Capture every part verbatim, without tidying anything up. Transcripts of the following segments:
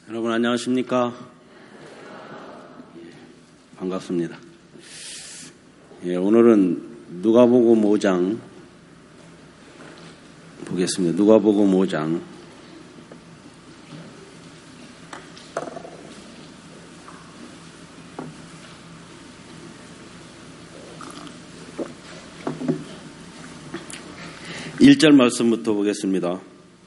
여러분 안녕하십니까? 반갑습니다. 예, 오늘은 누가복음 오 장 보겠습니다. 누가복음 오 장 일 절 말씀부터 보겠습니다.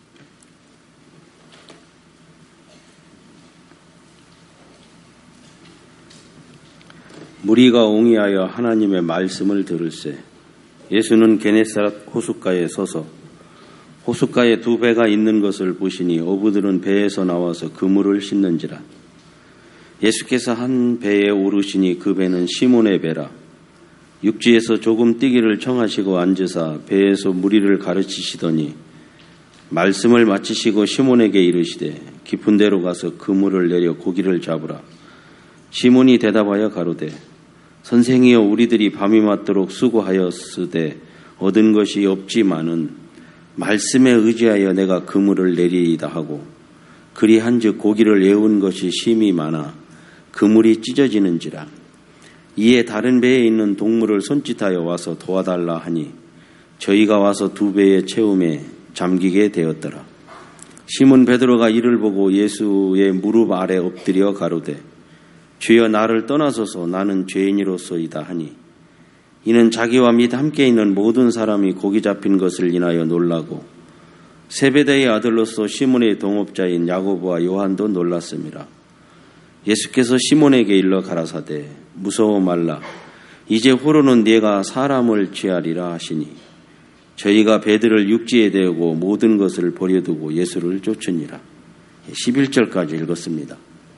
무리가 옹이하여 하나님의 말씀을 들을새 예수는 게네사렛 호숫가에 서서 호숫가에 두 배가 있는 것을 보시니 어부들은 배에서 나와서 그물을 씻는지라. 예수께서 한 배에 오르시니 그 배는 시몬의 배라. 육지에서 조금 뛰기를 청하시고 앉으사 배에서 무리를 가르치시더니 말씀을 마치시고 시몬에게 이르시되 깊은 데로 가서 그물을 내려 고기를 잡으라. 시몬이 대답하여 가로되 선생이여 우리들이 밤이 맞도록 수고하였으되 얻은 것이 없지만은 말씀에 의지하여 내가 그물을 내리이다 하고 그리한즉 고기를 애운 것이 심히 많아 그물이 찢어지는지라. 이에 다른 배에 있는 동물을 손짓하여 와서 도와달라 하니 저희가 와서 두 배의 채움에 잠기게 되었더라. 시몬 베드로가 이를 보고 예수의 무릎 아래 엎드려 가로되 주여 나를 떠나소서 나는 죄인이로소이다 하니 이는 자기와 및 함께 있는 모든 사람이 고기 잡힌 것을 인하여 놀라고 세베대의 아들로서 시몬의 동업자인 야고보와 요한도 놀랐습니다. 예수께서 시몬에게 일러 가라사대 무서워 말라 이제 후로는 네가 사람을 취하리라 하시니 저희가 배들을 육지에 대고 모든 것을 버려두고 예수를 쫓으니라. 십일 절까지 읽었습니다.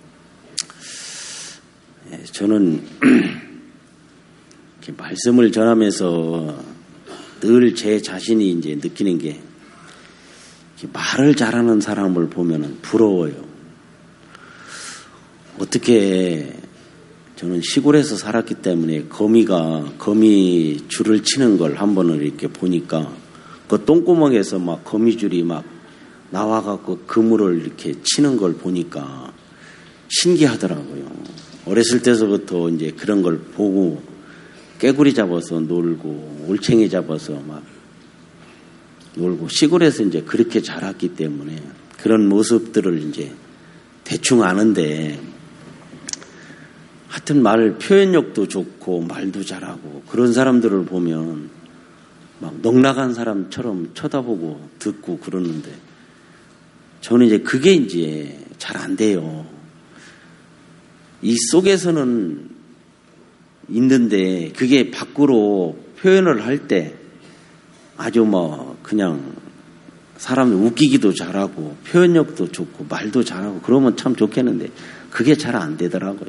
저는 말씀을 전하면서 늘 제 자신이 이제 느끼는 게 말을 잘하는 사람을 보면 부러워요. 어떻게 저는 시골에서 살았기 때문에 거미가 거미 줄을 치는 걸 한 번을 이렇게 보니까 그 똥구멍에서 막 거미줄이 막 나와갖고 그물을 이렇게 치는 걸 보니까 신기하더라고요. 어렸을 때서부터 이제 그런 걸 보고 깨구리 잡아서 놀고 올챙이 잡아서 막 놀고 시골에서 이제 그렇게 자랐기 때문에 그런 모습들을 이제 대충 아는데 하여튼 말 표현력도 좋고 말도 잘하고 그런 사람들을 보면 막 넉나간 사람처럼 쳐다보고 듣고 그러는데 저는 이제 그게 이제 잘 안 돼요. 이 속에서는 있는데 그게 밖으로 표현을 할 때 아주 뭐 그냥 사람을 웃기기도 잘하고 표현력도 좋고 말도 잘하고 그러면 참 좋겠는데 그게 잘 안 되더라고요.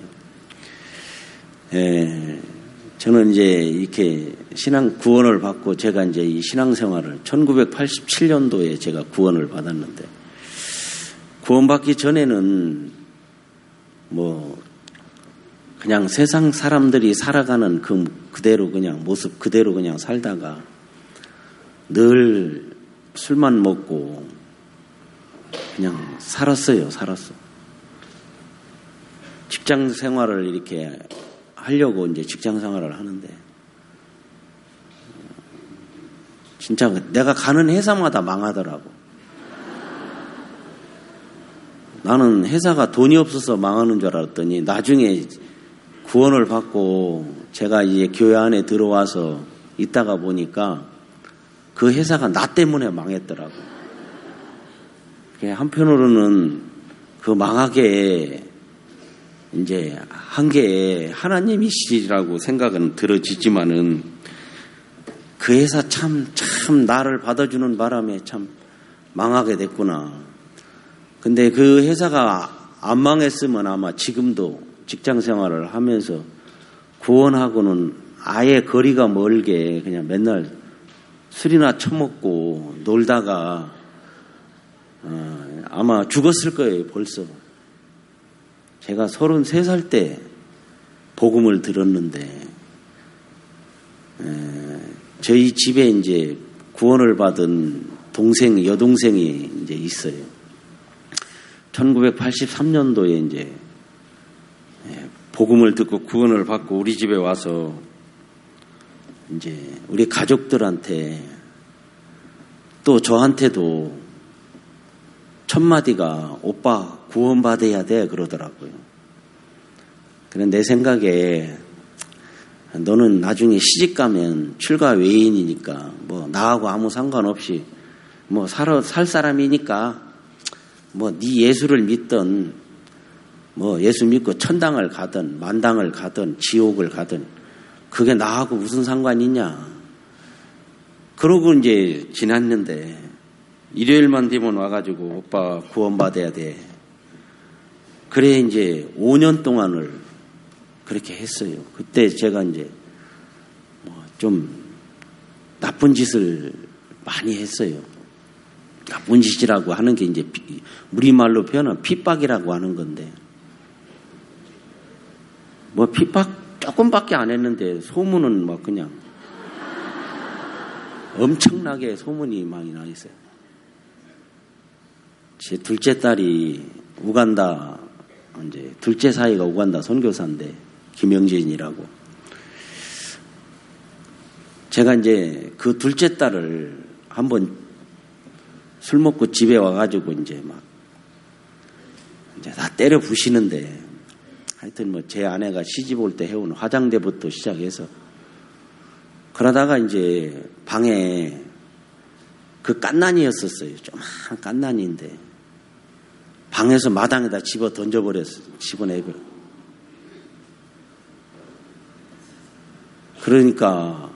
예, 저는 이제 이렇게 신앙 구원을 받고 제가 이제 이 신앙생활을 천구백팔십칠 년도에 제가 구원을 받았는데 구원받기 전에는 뭐 그냥 세상 사람들이 살아가는 그 그대로 그냥 모습 그대로 그냥 살다가 늘 술만 먹고 그냥 살았어요. 살았어. 직장 생활을 이렇게 하려고 이제 직장 생활을 하는데 진짜 내가 가는 회사마다 망하더라고. 나는 회사가 돈이 없어서 망하는 줄 알았더니 나중에 구원을 받고 제가 이제 교회 안에 들어와서 있다가 보니까 그 회사가 나 때문에 망했더라고. 한편으로는 그 망하게 이제 한 게 하나님이시라고 생각은 들어지지만은 그 회사 참, 참 나를 받아주는 바람에 참 망하게 됐구나. 근데 그 회사가 안 망했으면 아마 지금도 직장 생활을 하면서 구원하고는 아예 거리가 멀게 그냥 맨날 술이나 처먹고 놀다가 어, 아마 죽었을 거예요. 벌써. 제가 서른세 살 때 복음을 들었는데 에, 저희 집에 이제 구원을 받은 동생, 여동생이 이제 있어요. 천구백팔십삼 년도에 이제 복음을 듣고 구원을 받고 우리 집에 와서 이제 우리 가족들한테 또 저한테도 첫 마디가 오빠 구원받아야 돼 그러더라고요. 그런데 내 생각에 너는 나중에 시집가면 출가 외인이니까 뭐 나하고 아무 상관없이 뭐 살, 살 사람이니까 뭐 네 예수를 믿든 뭐 예수 믿고 천당을 가든 만당을 가든 지옥을 가든 그게 나하고 무슨 상관이 있냐. 그러고 이제 지났는데 일요일만 되면 와가지고 오빠 구원받아야 돼. 그래 이제 오 년 동안을 그렇게 했어요. 그때 제가 이제 뭐 좀 나쁜 짓을 많이 했어요. 나쁜 짓이라고 하는 게 이제 우리말로 표현하면 핍박이라고 하는 건데 뭐 핍박 조금밖에 안 했는데 소문은 막 그냥 엄청나게 소문이 많이 나 있어요. 제 둘째 딸이 우간다 이제 둘째 사이가 우간다 선교사인데 김영진이라고 제가 이제 그 둘째 딸을 한번 술 먹고 집에 와가지고 이제 막 이제 다 때려 부시는데 하여튼 뭐 제 아내가 시집 올 때 해온 화장대부터 시작해서 그러다가 이제 방에 그 깐난이였었어요. 조그만 깐난이인데 방에서 마당에다 집어 던져버렸어요. 집어내버려. 그러니까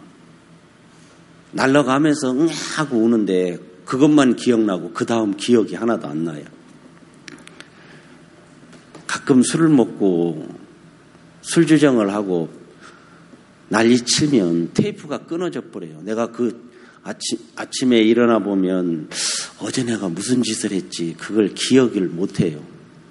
날아가면서 응 하고 우는데 그것만 기억나고 그 다음 기억이 하나도 안 나요. 가끔 술을 먹고 술주정을 하고 난리치면 테이프가 끊어져 버려요. 내가 그 아침, 아침에 일어나 보면 어제 내가 무슨 짓을 했지 그걸 기억을 못해요.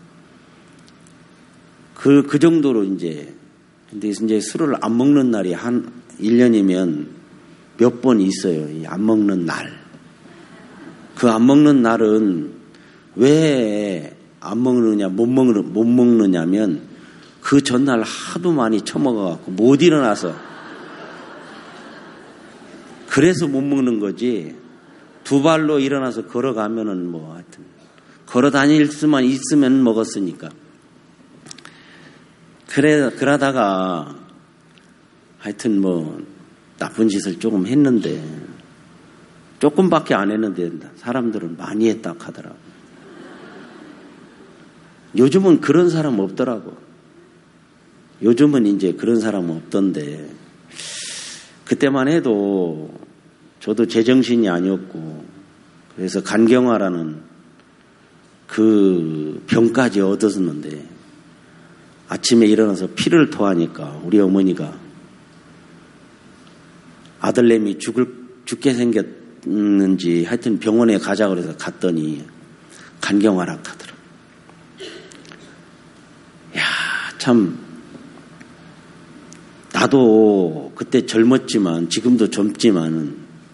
그, 그 정도로 이제 근데 이제 술을 안 먹는 날이 한 일 년이면 몇 번 있어요. 이 안 먹는 날. 그 안 먹는 날은 왜 안 먹느냐, 못 먹느, 못 먹느냐면 그 전날 하도 많이 처먹어갖고 못 일어나서 그래서 못 먹는 거지. 두 발로 일어나서 걸어가면은 뭐 하여튼 걸어 다닐 수만 있으면 먹었으니까. 그래, 그러다가 하여튼 뭐 나쁜 짓을 조금 했는데 조금밖에 안 했는데 사람들은 많이 했다 하더라고. 요즘은 그런 사람 없더라고. 요즘은 이제 그런 사람은 없던데 그때만 해도 저도 제정신이 아니었고 그래서 간경화라는 그 병까지 얻었는데 아침에 일어나서 피를 토하니까 우리 어머니가 아들내미 죽을, 죽게 생겼는지 하여튼 병원에 가자 그래서 갔더니 간경화라 하더라. 야, 참 나도 그때 젊었지만 지금도 젊지만은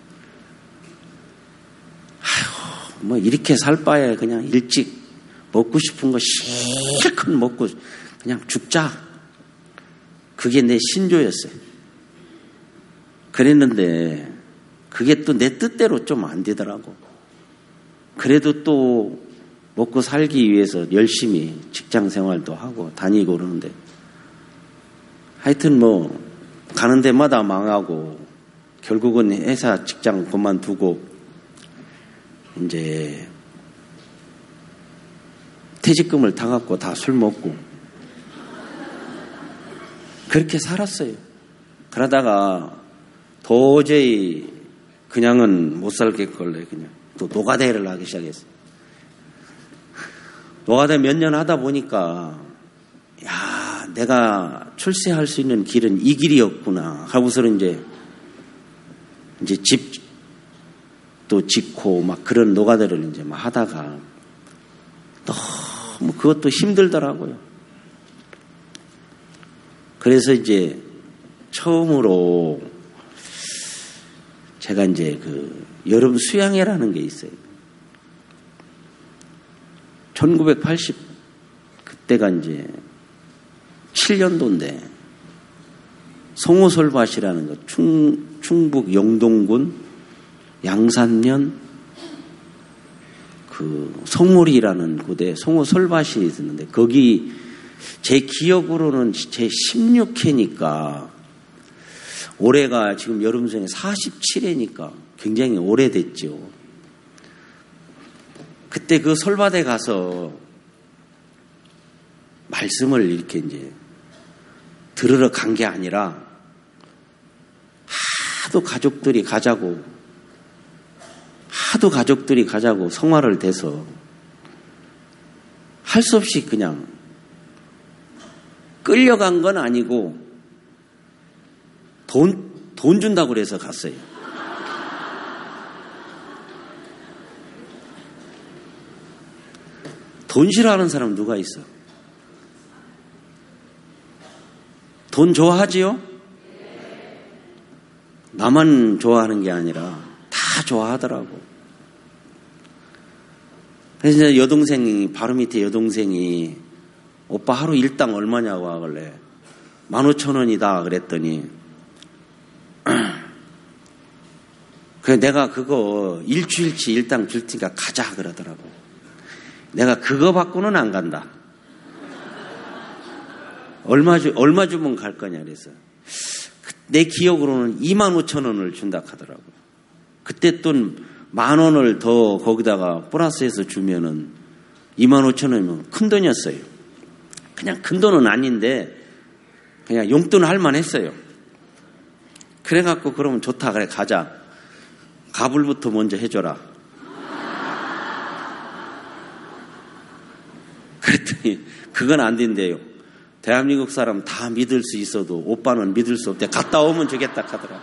아휴 뭐 이렇게 살 바에 그냥 일찍 먹고 싶은 거 실컷 먹고 그냥 죽자. 그게 내 신조였어요. 그랬는데 그게 또 내 뜻대로 좀 안 되더라고. 그래도 또 먹고 살기 위해서 열심히 직장 생활도 하고 다니고 그러는데 하여튼 뭐 가는 데마다 망하고 결국은 회사 직장 그만두고 이제 퇴직금을 타갖고 다 술 먹고 그렇게 살았어요. 그러다가 도저히 그냥은 못 살겠걸래 그냥 또 노가다를 하기 시작했어요. 노가다 몇 년 하다 보니까 야 내가 출세할 수 있는 길은 이 길이었구나 하고서는 이제 이제 집도 짓고 막 그런 노가다를 이제 막 하다가 너무 그것도 힘들더라고요. 그래서 이제 처음으로 제가 이제 그 여름 수양회라는 게 있어요. 천구백팔십 그때가 이제 칠 년도인데 송호설밭이라는 거 충, 충북 영동군 양산면 그 송오리라는 곳에 송호설밭이 있었는데 거기 제 기억으로는 제 십육 회니까 올해가 지금 여름생에 사십칠 회니까 굉장히 오래됐죠. 그때 그 설밭에 가서 말씀을 이렇게 이제 들으러 간 게 아니라 하도 가족들이 가자고 하도 가족들이 가자고 성화를 대서 할 수 없이 그냥 끌려간 건 아니고 돈, 돈 준다고 그래서 갔어요. 돈 싫어하는 사람 누가 있어? 돈 좋아하지요? 나만 좋아하는 게 아니라 다 좋아하더라고. 그래서 이제 여동생이, 바로 밑에 여동생이 오빠 하루 일당 얼마냐고 하길래 만 오천 원이다 그랬더니 그래 내가 그거 일주일치 일당 줄 테니까 가자 그러더라고. 내가 그거 받고는 안 간다. 얼마 주, 얼마 주면 갈 거냐 그래서 내 기억으로는 이만 오천 원을 준다 하더라고. 그때 또 만 원을 더 거기다가 플러스해서 주면은 이만 오천 원이면 큰 돈이었어요. 그냥 큰 돈은 아닌데 그냥 용돈 할 만했어요. 그래갖고 그러면 좋다 그래 가자. 가불부터 먼저 해줘라. 그랬더니 그건 안 된대요. 대한민국 사람 다 믿을 수 있어도 오빠는 믿을 수 없대. 갔다 오면 주겠다 하더라.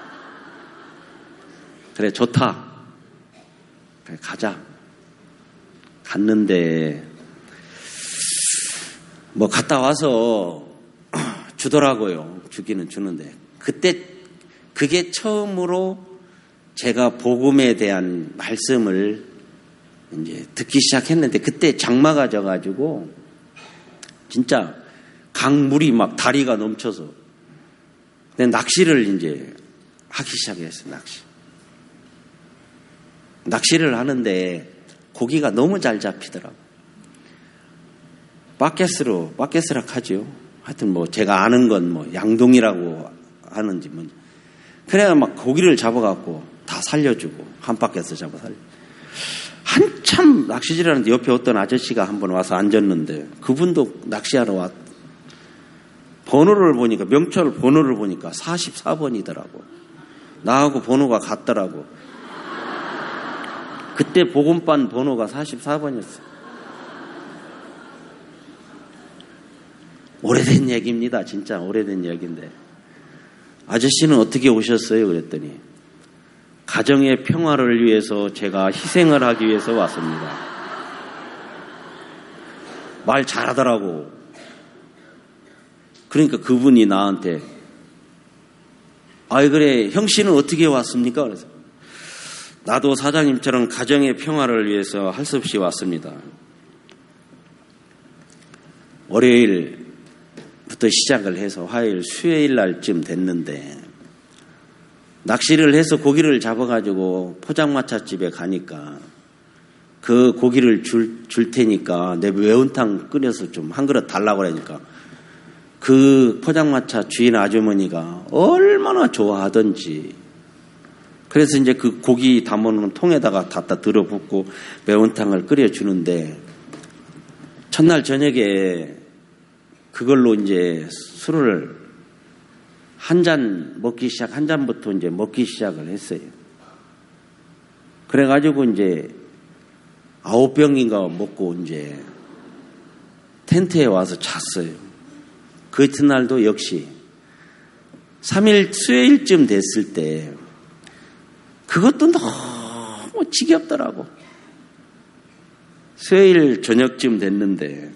그래 좋다. 그래 가자. 갔는데 뭐 갔다 와서 주더라고요. 주기는 주는데 그때 그게 처음으로 제가 복음에 대한 말씀을 이제 듣기 시작했는데 그때 장마가 져가지고 진짜 강물이 막 다리가 넘쳐서 낚시를 이제 하기 시작했어요. 낚시. 낚시를 하는데 고기가 너무 잘 잡히더라고. 바켓으로 바켓으락 하죠. 하여튼 뭐 제가 아는 건 뭐 양동이라고 하는지 뭐 그래야 막 고기를 잡아갖고 다 살려주고 한 바켓을 잡아 살려. 한참 낚시질 하는데 옆에 어떤 아저씨가 한번 와서 앉았는데 그분도 낚시하러 왔. 번호를 보니까 명찰 번호를 보니까 사십사 번이더라고. 나하고 번호가 같더라고. 그때 복음반 번호가 사십사 번이었어. 오래된 얘기입니다. 진짜 오래된 얘기인데 아저씨는 어떻게 오셨어요? 그랬더니 가정의 평화를 위해서 제가 희생을 하기 위해서 왔습니다. 말 잘하더라고. 그러니까 그분이 나한테 아이 그래 형씨는 어떻게 왔습니까? 그래서 나도 사장님처럼 가정의 평화를 위해서 할 수 없이 왔습니다. 월요일부터 시작을 해서 화요일 수요일 날쯤 됐는데 낚시를 해서 고기를 잡아가지고 포장마차집에 가니까 그 고기를 줄, 줄 테니까 내 매운탕 끓여서 좀 한 그릇 달라고 그러니까 그 포장마차 주인 아주머니가 얼마나 좋아하던지 그래서 이제 그 고기 담아놓은 통에다가 갖다 들어붓고 매운탕을 끓여주는데 첫날 저녁에 그걸로 이제 술을 한 잔 먹기 시작, 한 잔부터 이제 먹기 시작을 했어요. 그래가지고 이제 아홉 병인가 먹고 이제 텐트에 와서 잤어요. 그 이튿날도 역시 삼 일 수요일쯤 됐을 때 그것도 너무 지겹더라고. 수요일 저녁쯤 됐는데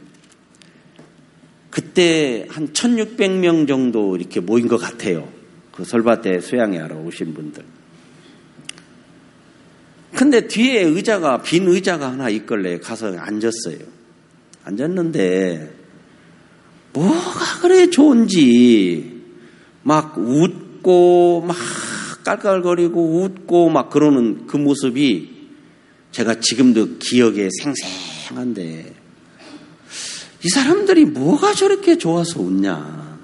그때 한 천육백 명 정도 이렇게 모인 것 같아요. 그 설밭에 수양회 하러 오신 분들. 근데 뒤에 의자가, 빈 의자가 하나 있길래 가서 앉았어요. 앉았는데, 뭐가 그래 좋은지, 막 웃고, 막 깔깔거리고 웃고 막 그러는 그 모습이 제가 지금도 기억에 생생한데, 이 사람들이 뭐가 저렇게 좋아서 웃냐.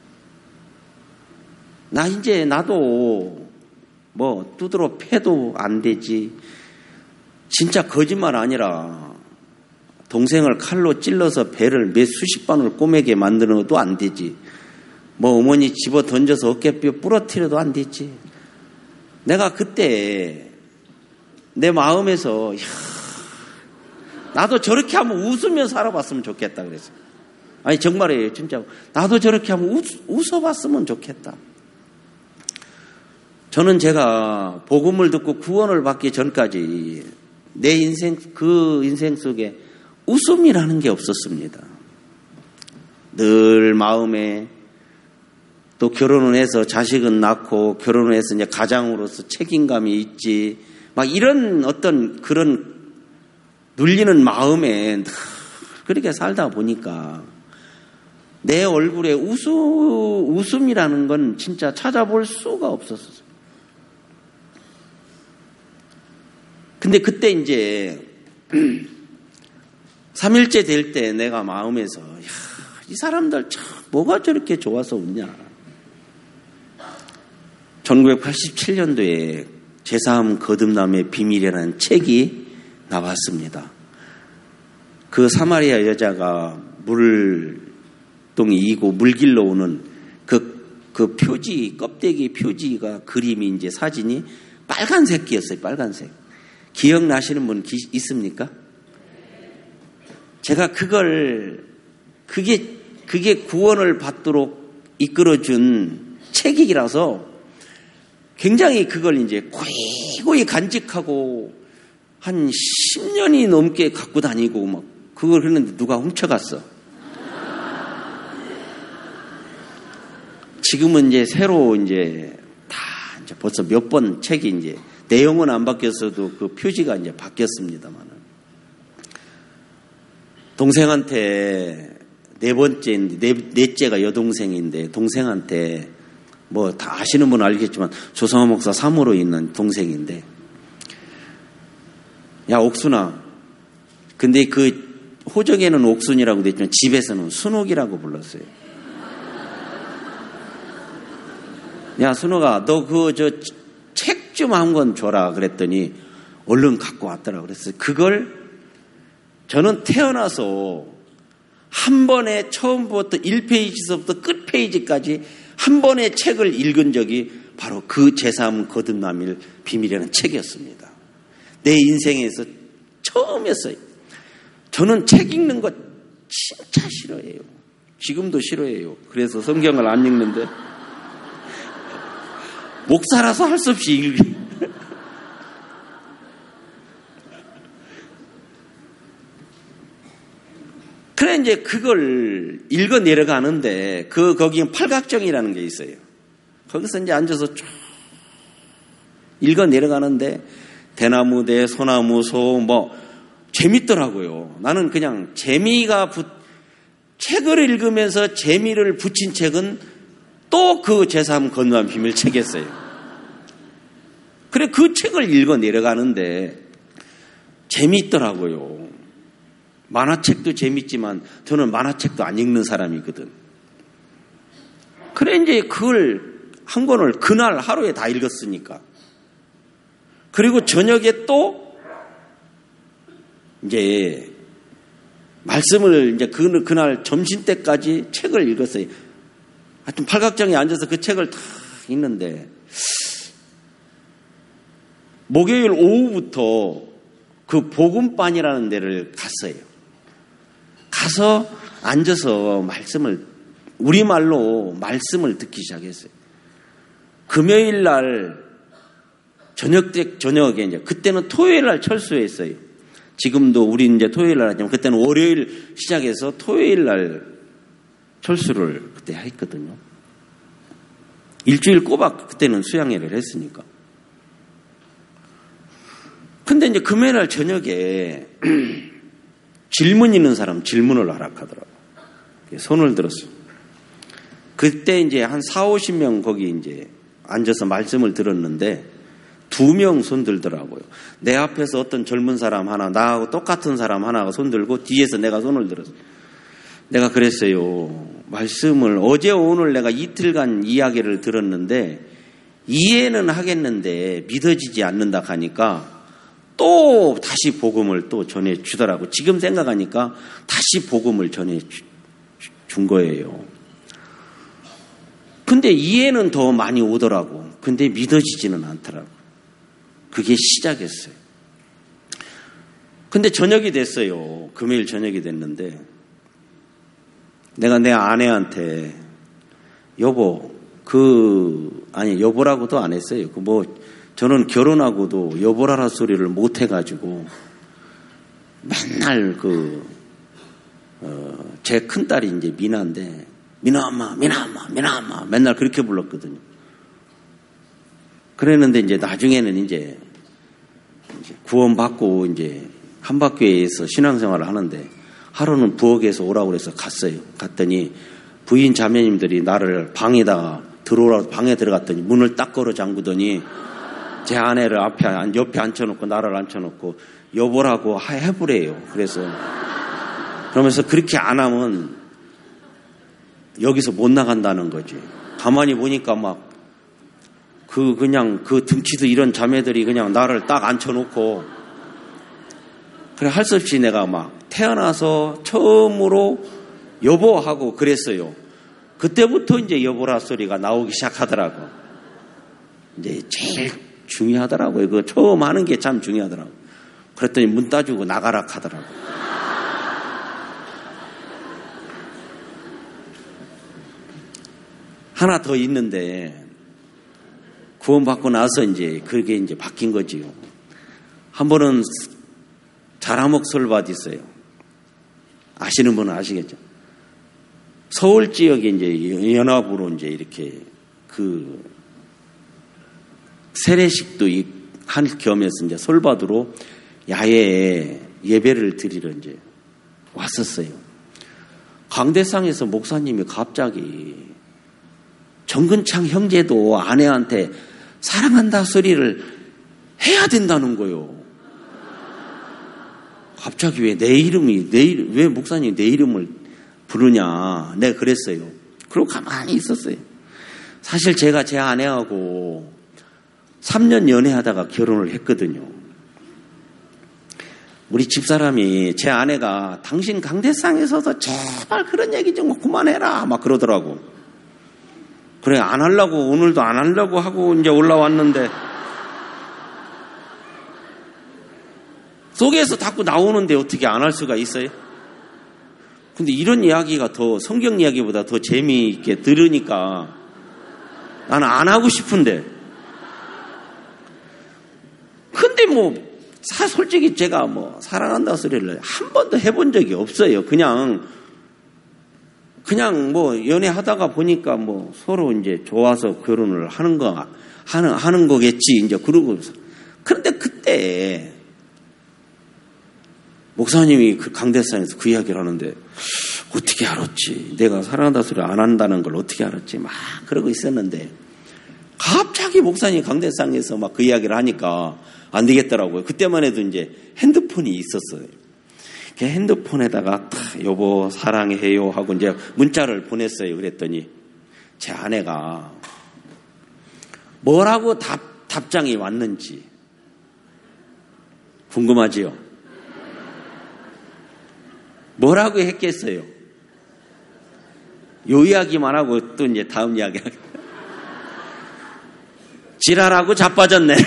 나 이제 나도 뭐 두드러 패도 안 되지. 진짜 거짓말 아니라 동생을 칼로 찔러서 배를 몇 수십 번을 꼬매게 만드는 것도 안 되지. 뭐 어머니 집어 던져서 어깨뼈 부러뜨려도 안 되지. 내가 그때 내 마음에서 이야, 나도 저렇게 한번 웃으며 살아봤으면 좋겠다 그랬어요. 아니 정말이에요. 진짜 나도 저렇게 한번 웃, 웃어봤으면 좋겠다. 저는 제가 복음을 듣고 구원을 받기 전까지 내 인생, 그 인생 속에 웃음이라는 게 없었습니다. 늘 마음에 또 결혼을 해서 자식은 낳고 결혼을 해서 이제 가장으로서 책임감이 있지. 막 이런 어떤 그런 눌리는 마음에 그렇게 살다 보니까 내 얼굴에 웃음, 웃음이라는 건 진짜 찾아볼 수가 없었어요. 근데 그때 이제 삼 일째 될 때 내가 마음에서 야, 이 사람들 참 뭐가 저렇게 좋아서 웃냐. 천구백팔십칠 년도에 제삼 거듭남의 비밀이라는 책이 나왔습니다. 그 사마리아 여자가 물동이 이고 물길로 오는 그, 그 표지, 껍데기 표지가 그림이 이제 사진이 빨간색이었어요. 빨간색. 기억나시는 분 있습니까? 제가 그걸, 그게, 그게 구원을 받도록 이끌어준 책이라서 굉장히 그걸 이제 고이고이 간직하고 한 십 년이 넘게 갖고 다니고 막 그걸 했는데 누가 훔쳐갔어. 지금은 이제 새로 이제 다 이제 벌써 몇 번 책이 이제 내용은 안 바뀌었어도 그 표지가 이제 바뀌었습니다만. 동생한테 네 번째, 네, 넷째가 여동생인데 동생한테 뭐 다 아시는 분은 알겠지만 조성호 목사 사모로 있는 동생인데 야 옥순아 근데 그 호적에는 옥순이라고 돼 있지만 집에서는 순옥이라고 불렀어요. 야 순옥아 너 그 저 책 좀 한 권 줘라 그랬더니 얼른 갖고 왔더라 그랬어요. 그걸 저는 태어나서 한 번에 처음부터 일 페이지서부터 끝 페이지까지 한 번의 책을 읽은 적이 바로 그 제삼 거듭남의 비밀이라는 책이었습니다. 내 인생에서 처음이었어요. 저는 책 읽는 거 진짜 싫어해요. 지금도 싫어해요. 그래서 성경을 안 읽는데 목사라서 할 수 없이 읽 그래 이제 그걸 읽어 내려가는데 그 거기에 팔각정이라는 게 있어요. 거기서 이제 앉아서 쭉 읽어 내려가는데 대나무대, 소나무, 소 뭐 재밌더라고요. 나는 그냥 재미가 붙 책을 읽으면서 재미를 붙인 책은 또 그 제삼 거듭남 비밀 책이었어요. 그래 그 책을 읽어 내려가는데 재미있더라고요. 만화책도 재밌지만 저는 만화책도 안 읽는 사람이거든. 그래 이제 그걸 한 권을 그날 하루에 다 읽었으니까. 그리고 저녁에 또 이제 말씀을 이제 그, 그날 점심 때까지 책을 읽었어요. 하여튼 팔각정에 앉아서 그 책을 다 읽는데 목요일 오후부터 그 복음반이라는 데를 갔어요. 가서 앉아서 말씀을 우리말로 말씀을 듣기 시작했어요. 금요일 날 저녁 때 저녁에 이제 그때는 토요일 날 철수했어요. 지금도 우리 이제 토요일 날 하지만 그때는 월요일 시작해서 토요일 날 철수를 그때 했거든요. 일주일 꼬박 그때는 수양회를 했으니까. 근데 이제 금요일날 저녁에 질문 있는 사람 질문을 하락하더라고요. 손을 들었어요. 그때 이제 한 사오십 명 거기 이제 앉아서 말씀을 들었는데 두 명 손 들더라고요. 내 앞에서 어떤 젊은 사람 하나, 나하고 똑같은 사람 하나가 손 들고 뒤에서 내가 손을 들었어요. 내가 그랬어요. 말씀을 어제 오늘 내가 이틀간 이야기를 들었는데 이해는 하겠는데 믿어지지 않는다 하니까 또 다시 복음을 또 전해주더라고. 지금 생각하니까 다시 복음을 전해준 거예요. 근데 이해는 더 많이 오더라고. 근데 믿어지지는 않더라고. 그게 시작이었어요. 근데 저녁이 됐어요. 금요일 저녁이 됐는데 내가 내 아내한테 여보 그 아니 여보라고도 안 했어요. 그 뭐 저는 결혼하고도 여보라라 소리를 못 해가지고 맨날 그 제 어, 큰딸이 이제 미나인데 미나 엄마, 미나 엄마, 미나 엄마 맨날 그렇게 불렀거든요. 그랬는데 이제 나중에는 이제, 이제 구원받고 이제 한박교회에서 신앙생활을 하는데 하루는 부엌에서 오라고 그래서 갔어요. 갔더니 부인 자매님들이 나를 방에다가 들어오라고 방에 들어갔더니 문을 딱 걸어 잠그더니 제 아내를 앞에 옆에 앉혀놓고 나를 앉혀놓고 여보라고 해보래요. 그래서 그러면서 그렇게 안 하면 여기서 못 나간다는 거지. 가만히 보니까 막 그 그냥 그 등치도 이런 자매들이 그냥 나를 딱 앉혀놓고 그래 할 수 없이 내가 막 태어나서 처음으로 여보하고 그랬어요. 그때부터 이제 여보라 소리가 나오기 시작하더라고. 이제 제일 중요하더라고요. 그 처음 하는 게 참 중요하더라고. 그랬더니 문 따주고 나가라 하더라고. 하나 더 있는데 구원받고 나서 이제 그게 이제 바뀐 거지요. 한 번은 자라목 설밭 있어요. 아시는 분은 아시겠죠? 서울 지역에 이제 연합으로 이제 이렇게 그 세례식도 한 겸해서 이제 설밭으로 야외에 예배를 드리러 이제 왔었어요. 강대상에서 목사님이 갑자기 정근창 형제도 아내한테 사랑한다 소리를 해야 된다는 거요. 갑자기 왜 내 이름이, 내 이름, 왜 목사님이 내 이름을 부르냐. 내가 그랬어요. 그러고 가만히 있었어요. 사실 제가 제 아내하고 삼 년 연애하다가 결혼을 했거든요. 우리 집사람이 제 아내가 당신 강대상에서도 제발 그런 얘기 좀 그만해라. 막 그러더라고. 그래, 안 하려고, 오늘도 안 하려고 하고 이제 올라왔는데, 속에서 자꾸 나오는데 어떻게 안 할 수가 있어요? 근데 이런 이야기가 더, 성경 이야기보다 더 재미있게 들으니까 나는 안 하고 싶은데. 근데 뭐, 사, 솔직히 제가 뭐, 사랑한다 소리를 한 번도 해본 적이 없어요. 그냥, 그냥 뭐 연애하다가 보니까 뭐 서로 이제 좋아서 결혼을 하는 거 하는 하는 거겠지 이제 그러고. 그런데 그때 목사님이 그 강대상에서 그 이야기를 하는데 어떻게 알았지? 내가 사랑한다 소리 안 한다는 걸 어떻게 알았지? 막 그러고 있었는데 갑자기 목사님이 강대상에서 막 그 이야기를 하니까 안 되겠더라고요. 그때만 해도 이제 핸드폰이 있었어요. 핸드폰에다가 여보 사랑해요 하고 이제 문자를 보냈어요. 그랬더니 제 아내가 뭐라고 답, 답장이 왔는지 궁금하지요? 뭐라고 했겠어요? 요 이야기만 하고 또 이제 다음 이야기 지랄하고 자빠졌네.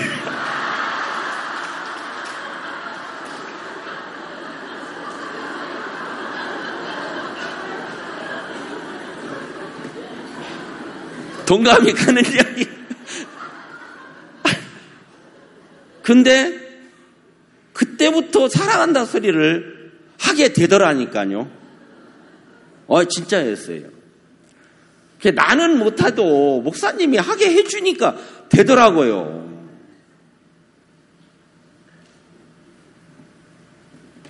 동감이 가는 이야기. 근데 그때부터 사랑한다 소리를 하게 되더라니까요. 어, 진짜였어요. 나는 못해도 목사님이 하게 해주니까 되더라고요.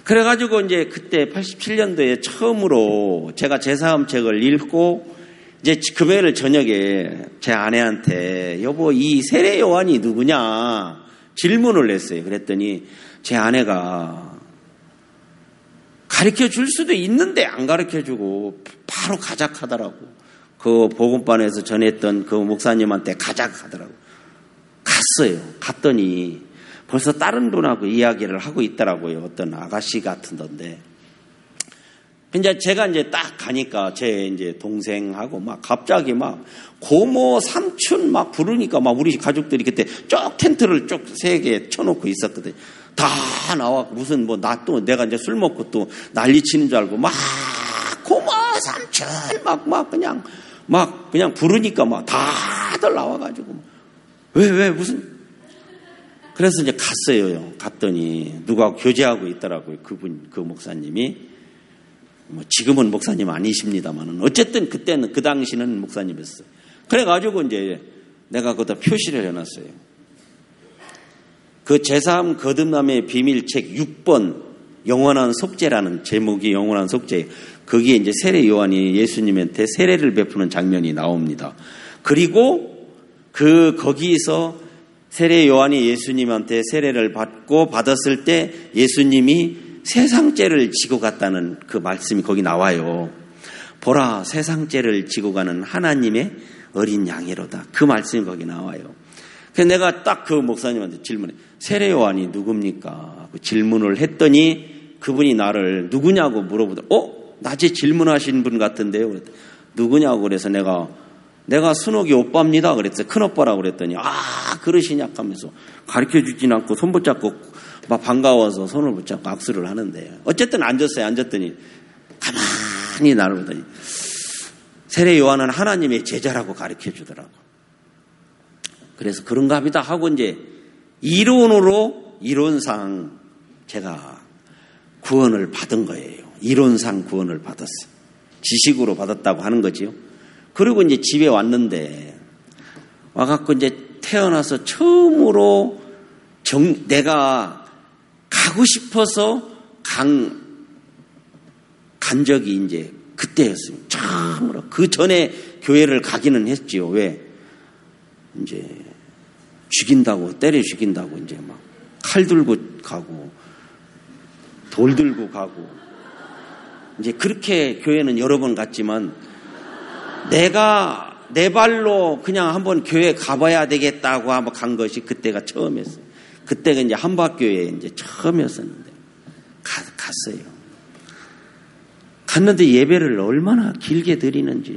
그래가지고 이제 그때 팔십칠 년도에 처음으로 제가 제사함책을 읽고 이제 금요일 저녁에 제 아내한테 여보 이 세례 요한이 누구냐 질문을 했어요. 그랬더니 제 아내가 가르쳐 줄 수도 있는데 안 가르쳐 주고 바로 가작하더라고. 그 복음반에서 전했던 그 목사님한테 가작하더라고. 갔어요. 갔더니 벌써 다른 분하고 이야기를 하고 있더라고요. 어떤 아가씨 같은 건데. 이제 제가 이제 딱 가니까 제 이제 동생하고 막 갑자기 막 고모 삼촌 막 부르니까 막 우리 가족들이 그때 쭉 텐트를 쭉 세 개 쳐놓고 있었거든요. 다 나와 무슨 뭐 나 또 내가 이제 술 먹고 또 난리 치는 줄 알고 막 고모 삼촌 막 막 그냥 막 그냥 부르니까 막 다들 나와가지고 왜 왜 무슨 그래서 이제 갔어요. 갔더니 누가 교제하고 있더라고요. 그분 그 목사님이 뭐 지금은 목사님 아니십니다만은 어쨌든 그때는 그 당시는 목사님이었어요. 그래가지고 이제 내가 거기다 표시를 해놨어요. 그 제사함 거듭남의 비밀책 육 번 영원한 속죄라는 제목이 영원한 속죄. 거기에 이제 세례 요한이 예수님한테 세례를 베푸는 장면이 나옵니다. 그리고 그 거기서 세례 요한이 예수님한테 세례를 받고 받았을 때 예수님이 세상죄를 지고 갔다는 그 말씀이 거기 나와요. 보라 세상죄를 지고 가는 하나님의 어린 양이로다. 그 말씀이 거기 나와요. 그래서 내가 딱 그 목사님한테 질문해. 세례 요한이 누굽니까? 그 질문을 했더니 그분이 나를 누구냐고 물어보더라. 어? 낮에 질문하신 분 같은데요. 그랬더니 누구냐고 그래서 내가 내가 순옥이 오빠입니다. 그랬어요. 큰오빠라고 그랬더니 아 그러시냐 하면서 가르쳐주진 않고 손 붙잡고 막 반가워서 손을 붙잡고 악수를 하는데 어쨌든 앉았어요. 앉았더니 가만히 나를 보더니 세례 요한은 하나님의 제자라고 가르쳐주더라고. 그래서 그런가 합니다 하고 이제 이론으로 이론상 제가 구원을 받은 거예요. 이론상 구원을 받았어요. 지식으로 받았다고 하는 거지요. 그리고 이제 집에 왔는데 와갖고 이제 태어나서 처음으로 정, 내가 가고 싶어서 간, 간 적이 이제 그때였습니다. 처음으로. 그 전에 교회를 가기는 했지요. 왜? 이제 죽인다고, 때려 죽인다고 이제 막 칼 들고 가고 돌 들고 가고 이제 그렇게 교회는 여러 번 갔지만 내가 내 발로 그냥 한번 교회 가봐야 되겠다고 한번 간 것이 그때가 처음이었어요. 그때가 이제 한박교회에 이제 처음이었었는데 가, 갔어요. 갔는데 예배를 얼마나 길게 드리는지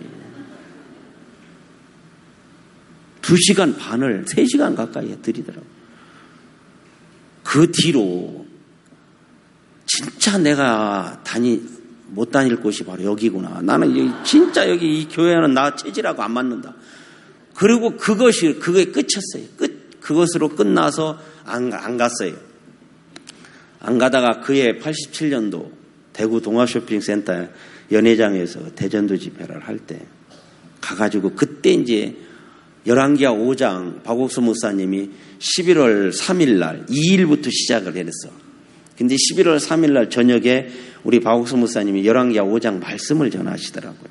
두 시간 반을 세 시간 가까이 드리더라고요. 그 뒤로 진짜 내가 다니 못 다닐 곳이 바로 여기구나. 나는 여기 진짜 여기 이 교회는 나 체질하고 안 맞는다. 그리고 그것이 그게 끝이었어요. 끝 그것으로 끝나서 안, 안 갔어요. 안 가다가 그해 팔십칠 년도 대구 동아쇼핑센터 연회장에서 대전도 집회를 할 때 가가지고 그때 이제 열왕기하 오 장 박옥수 목사님이 십일월 삼일 날 이 일부터 시작을 했어. 근데 십일월 삼일 날 저녁에 우리 박옥수 목사님이 열왕기하 오 장 말씀을 전하시더라고요.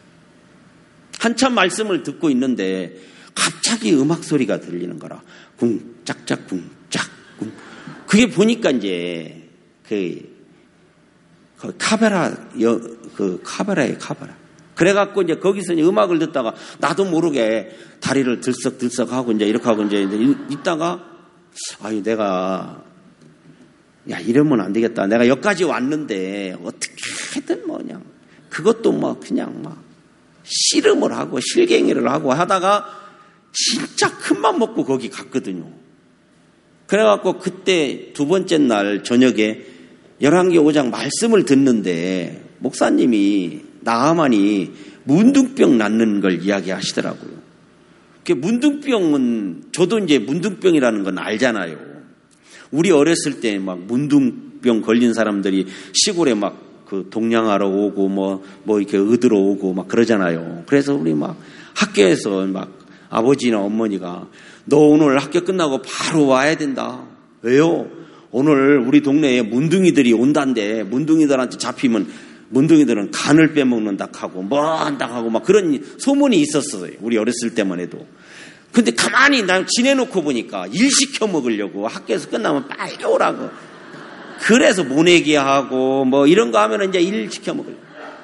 한참 말씀을 듣고 있는데 갑자기 음악 소리가 들리는 거라. 궁 짝짝 궁 짝 궁. 그게 보니까 이제 그, 그 카베라 여, 그 카베라의 카베라. 그래갖고 이제 거기서 이제 음악을 듣다가 나도 모르게 다리를 들썩들썩 하고 이제 이렇게 하고 이제 있다가 아유 내가 야 이러면 안 되겠다. 내가 여기까지 왔는데 어떻게든 뭐 그냥 그것도 뭐 그냥 막 씨름을 하고 실갱이를 하고 하다가 진짜 큰맘 먹고 거기 갔거든요. 그래갖고 그때 두 번째 날 저녁에 열왕기 오 장 말씀을 듣는데 목사님이 나하만이 문둥병 낫는 걸 이야기하시더라고요. 그 문둥병은 저도 이제 문둥병이라는 건 알잖아요. 우리 어렸을 때 막 문둥병 걸린 사람들이 시골에 막 그 동냥하러 오고 뭐, 뭐 이렇게 얻으러 오고 막 그러잖아요. 그래서 우리 막 학교에서 막 아버지나 어머니가 너 오늘 학교 끝나고 바로 와야 된다. 왜요? 오늘 우리 동네에 문둥이들이 온다는데 문둥이들한테 잡히면 문둥이들은 간을 빼먹는다 하고 뭐 한다 하고 막 그런 소문이 있었어요. 우리 어렸을 때만 해도. 근데 가만히 난 지내놓고 보니까 일 시켜 먹으려고 학교에서 끝나면 빨리 오라고. 그래서 모내기 하고 뭐 이런 거 하면 이제 일 시켜 먹으려고.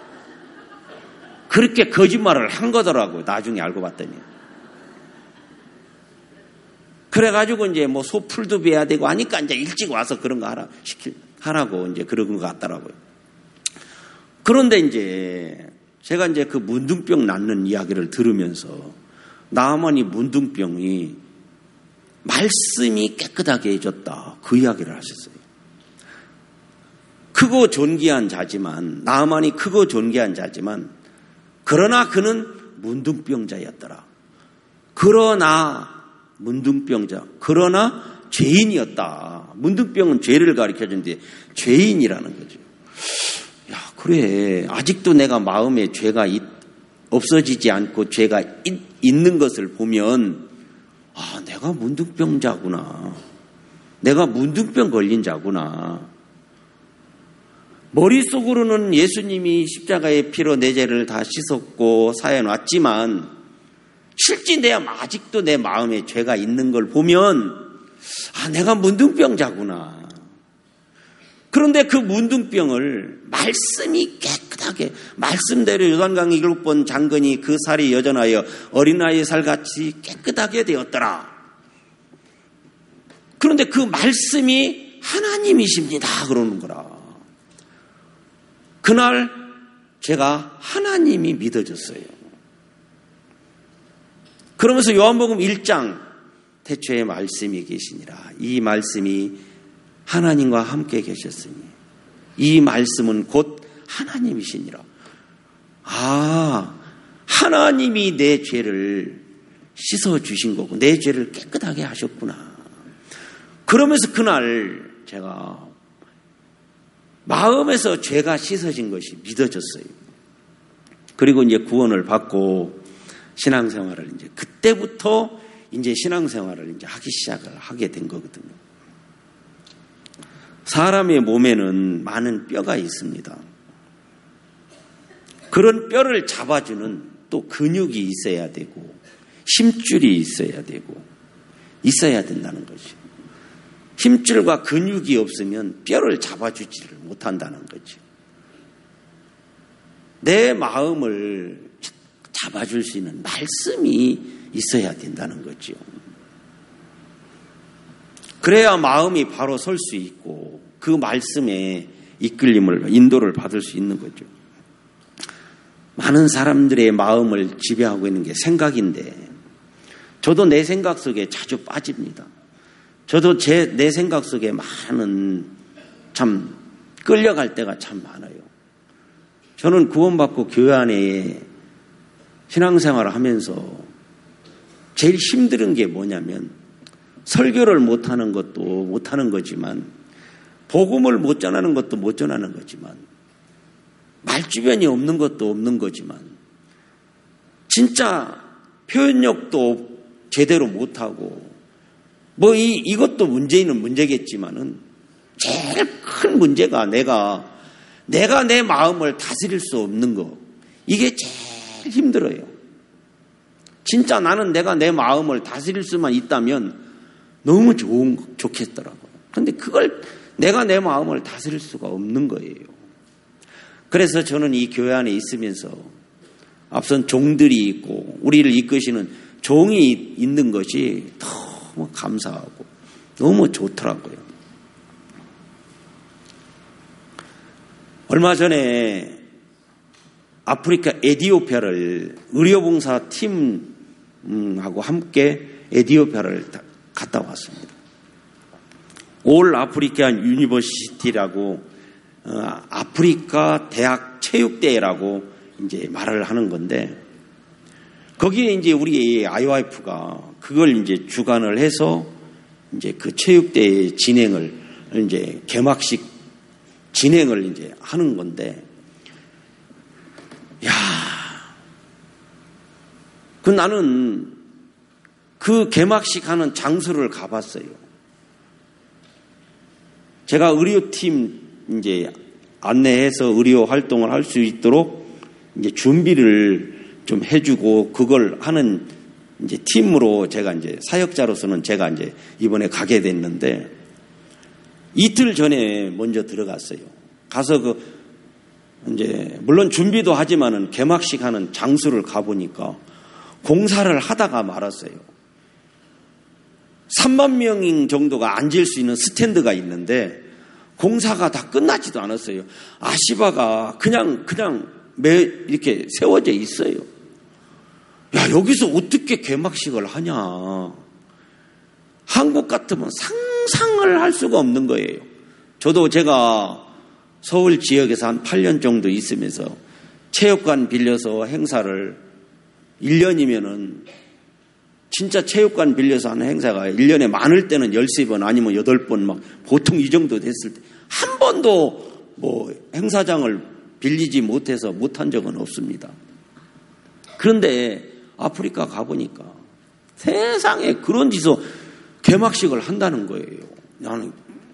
그렇게 거짓말을 한 거더라고요. 나중에 알고 봤더니. 그래가지고 이제 뭐 소풀도 베야 되고 하니까 이제 일찍 와서 그런 거 하라, 시킬, 하라고 이제 그런 것 같더라고요. 그런데 이제 제가 이제 그 문둥병 낫는 이야기를 들으면서 나만이 문둥병이 말씀이 깨끗하게 해줬다. 그 이야기를 하셨어요. 크고 존귀한 자지만, 나만이 크고 존귀한 자지만, 그러나 그는 문둥병자였더라. 그러나 문둥병자, 그러나 죄인이었다. 문둥병은 죄를 가리켜주는데 죄인이라는 거죠. 야, 그래. 아직도 내가 마음에 죄가 있, 없어지지 않고 죄가 있, 있는 것을 보면 아, 내가 문둥병자구나. 내가 문둥병 걸린 자구나. 머릿속으로는 예수님이 십자가의 피로 내 죄를 다 씻었고 사해놨지만 실제 내 아직도 내 마음에 죄가 있는 걸 보면 아, 내가 문둥병자구나. 그런데 그 문둥병을 말씀이 깨끗하게 말씀대로 요단강 일곱 번 장건이 그 살이 여전하여 어린아이의 살같이 깨끗하게 되었더라. 그런데 그 말씀이 하나님이십니다 그러는 거라. 그날 제가 하나님이 믿어졌어요. 그러면서 요한복음 일 장 태초에 말씀이 계시니라. 이 말씀이 하나님과 함께 계셨으니 이 말씀은 곧 하나님이시니라. 아, 하나님이 내 죄를 씻어주신 거고 내 죄를 깨끗하게 하셨구나. 그러면서 그날 제가 마음에서 죄가 씻어진 것이 믿어졌어요. 그리고 이제 구원을 받고 신앙생활을 이제 그때부터 이제 신앙생활을 이제 하기 시작을 하게 된 거거든요. 사람의 몸에는 많은 뼈가 있습니다. 그런 뼈를 잡아주는 또 근육이 있어야 되고 힘줄이 있어야 되고 있어야 된다는 거죠. 힘줄과 근육이 없으면 뼈를 잡아주지를 못한다는 거죠. 내 마음을 잡아줄 수 있는 말씀이 있어야 된다는 거죠. 그래야 마음이 바로 설 수 있고 그 말씀에 이끌림을, 인도를 받을 수 있는 거죠. 많은 사람들의 마음을 지배하고 있는 게 생각인데 저도 내 생각 속에 자주 빠집니다. 저도 제, 내 생각 속에 많은 참 끌려갈 때가 참 많아요. 저는 구원받고 교회 안에 신앙생활을 하면서 제일 힘든 게 뭐냐면 설교를 못하는 것도 못하는 거지만 복음을 못 전하는 것도 못 전하는 거지만 말주변이 없는 것도 없는 거지만 진짜 표현력도 제대로 못하고 뭐 이, 이것도 문제는 문제겠지만은 제일 큰 문제가 내가 내가 내 마음을 다스릴 수 없는 거. 이게 제일 힘들어요. 진짜 나는 내가 내 마음을 다스릴 수만 있다면 너무 좋은, 좋겠더라고요. 그런데 그걸 내가 내 마음을 다스릴 수가 없는 거예요. 그래서 저는 이 교회 안에 있으면서 앞선 종들이 있고 우리를 이끄시는 종이 있는 것이 너무 감사하고 너무 좋더라고요. 얼마 전에 아프리카 에티오피아를 의료봉사 팀하고 함께 에티오피아를 갔다 왔습니다. 올 아프리카 유니버시티라고 아프리카 대학 체육대회라고 이제 말을 하는 건데 거기에 이제 우리 아이와이프가 그걸 이제 주관을 해서 이제 그 체육대회 진행을 이제 개막식 진행을 이제 하는 건데, 야, 그 나는 그 개막식 하는 장소를 가봤어요. 제가 의료팀 이제 안내해서 의료 활동을 할 수 있도록 이제 준비를 좀 해주고 그걸 하는 이제 팀으로 제가 이제 사역자로서는 제가 이제 이번에 가게 됐는데 이틀 전에 먼저 들어갔어요. 가서 그 이제 물론 준비도 하지만은 개막식 하는 장소를 가보니까 공사를 하다가 말았어요. 삼만 명 정도가 앉을 수 있는 스탠드가 있는데 공사가 다 끝나지도 않았어요. 아시바가 그냥 그냥 매 이렇게 세워져 있어요. 야, 여기서 어떻게 개막식을 하냐. 한국 같으면 상상을 할 수가 없는 거예요. 저도 제가 서울 지역에서 한 팔 년 정도 있으면서 체육관 빌려서 행사를 일 년이면은 진짜 체육관 빌려서 하는 행사가 일 년에 많을 때는 열세 번 아니면 여덟 번 막 보통 이 정도 됐을 때 한 번도 뭐 행사장을 빌리지 못해서 못한 적은 없습니다. 그런데 아프리카 가보니까 세상에 그런 데서 개막식을 한다는 거예요. 나는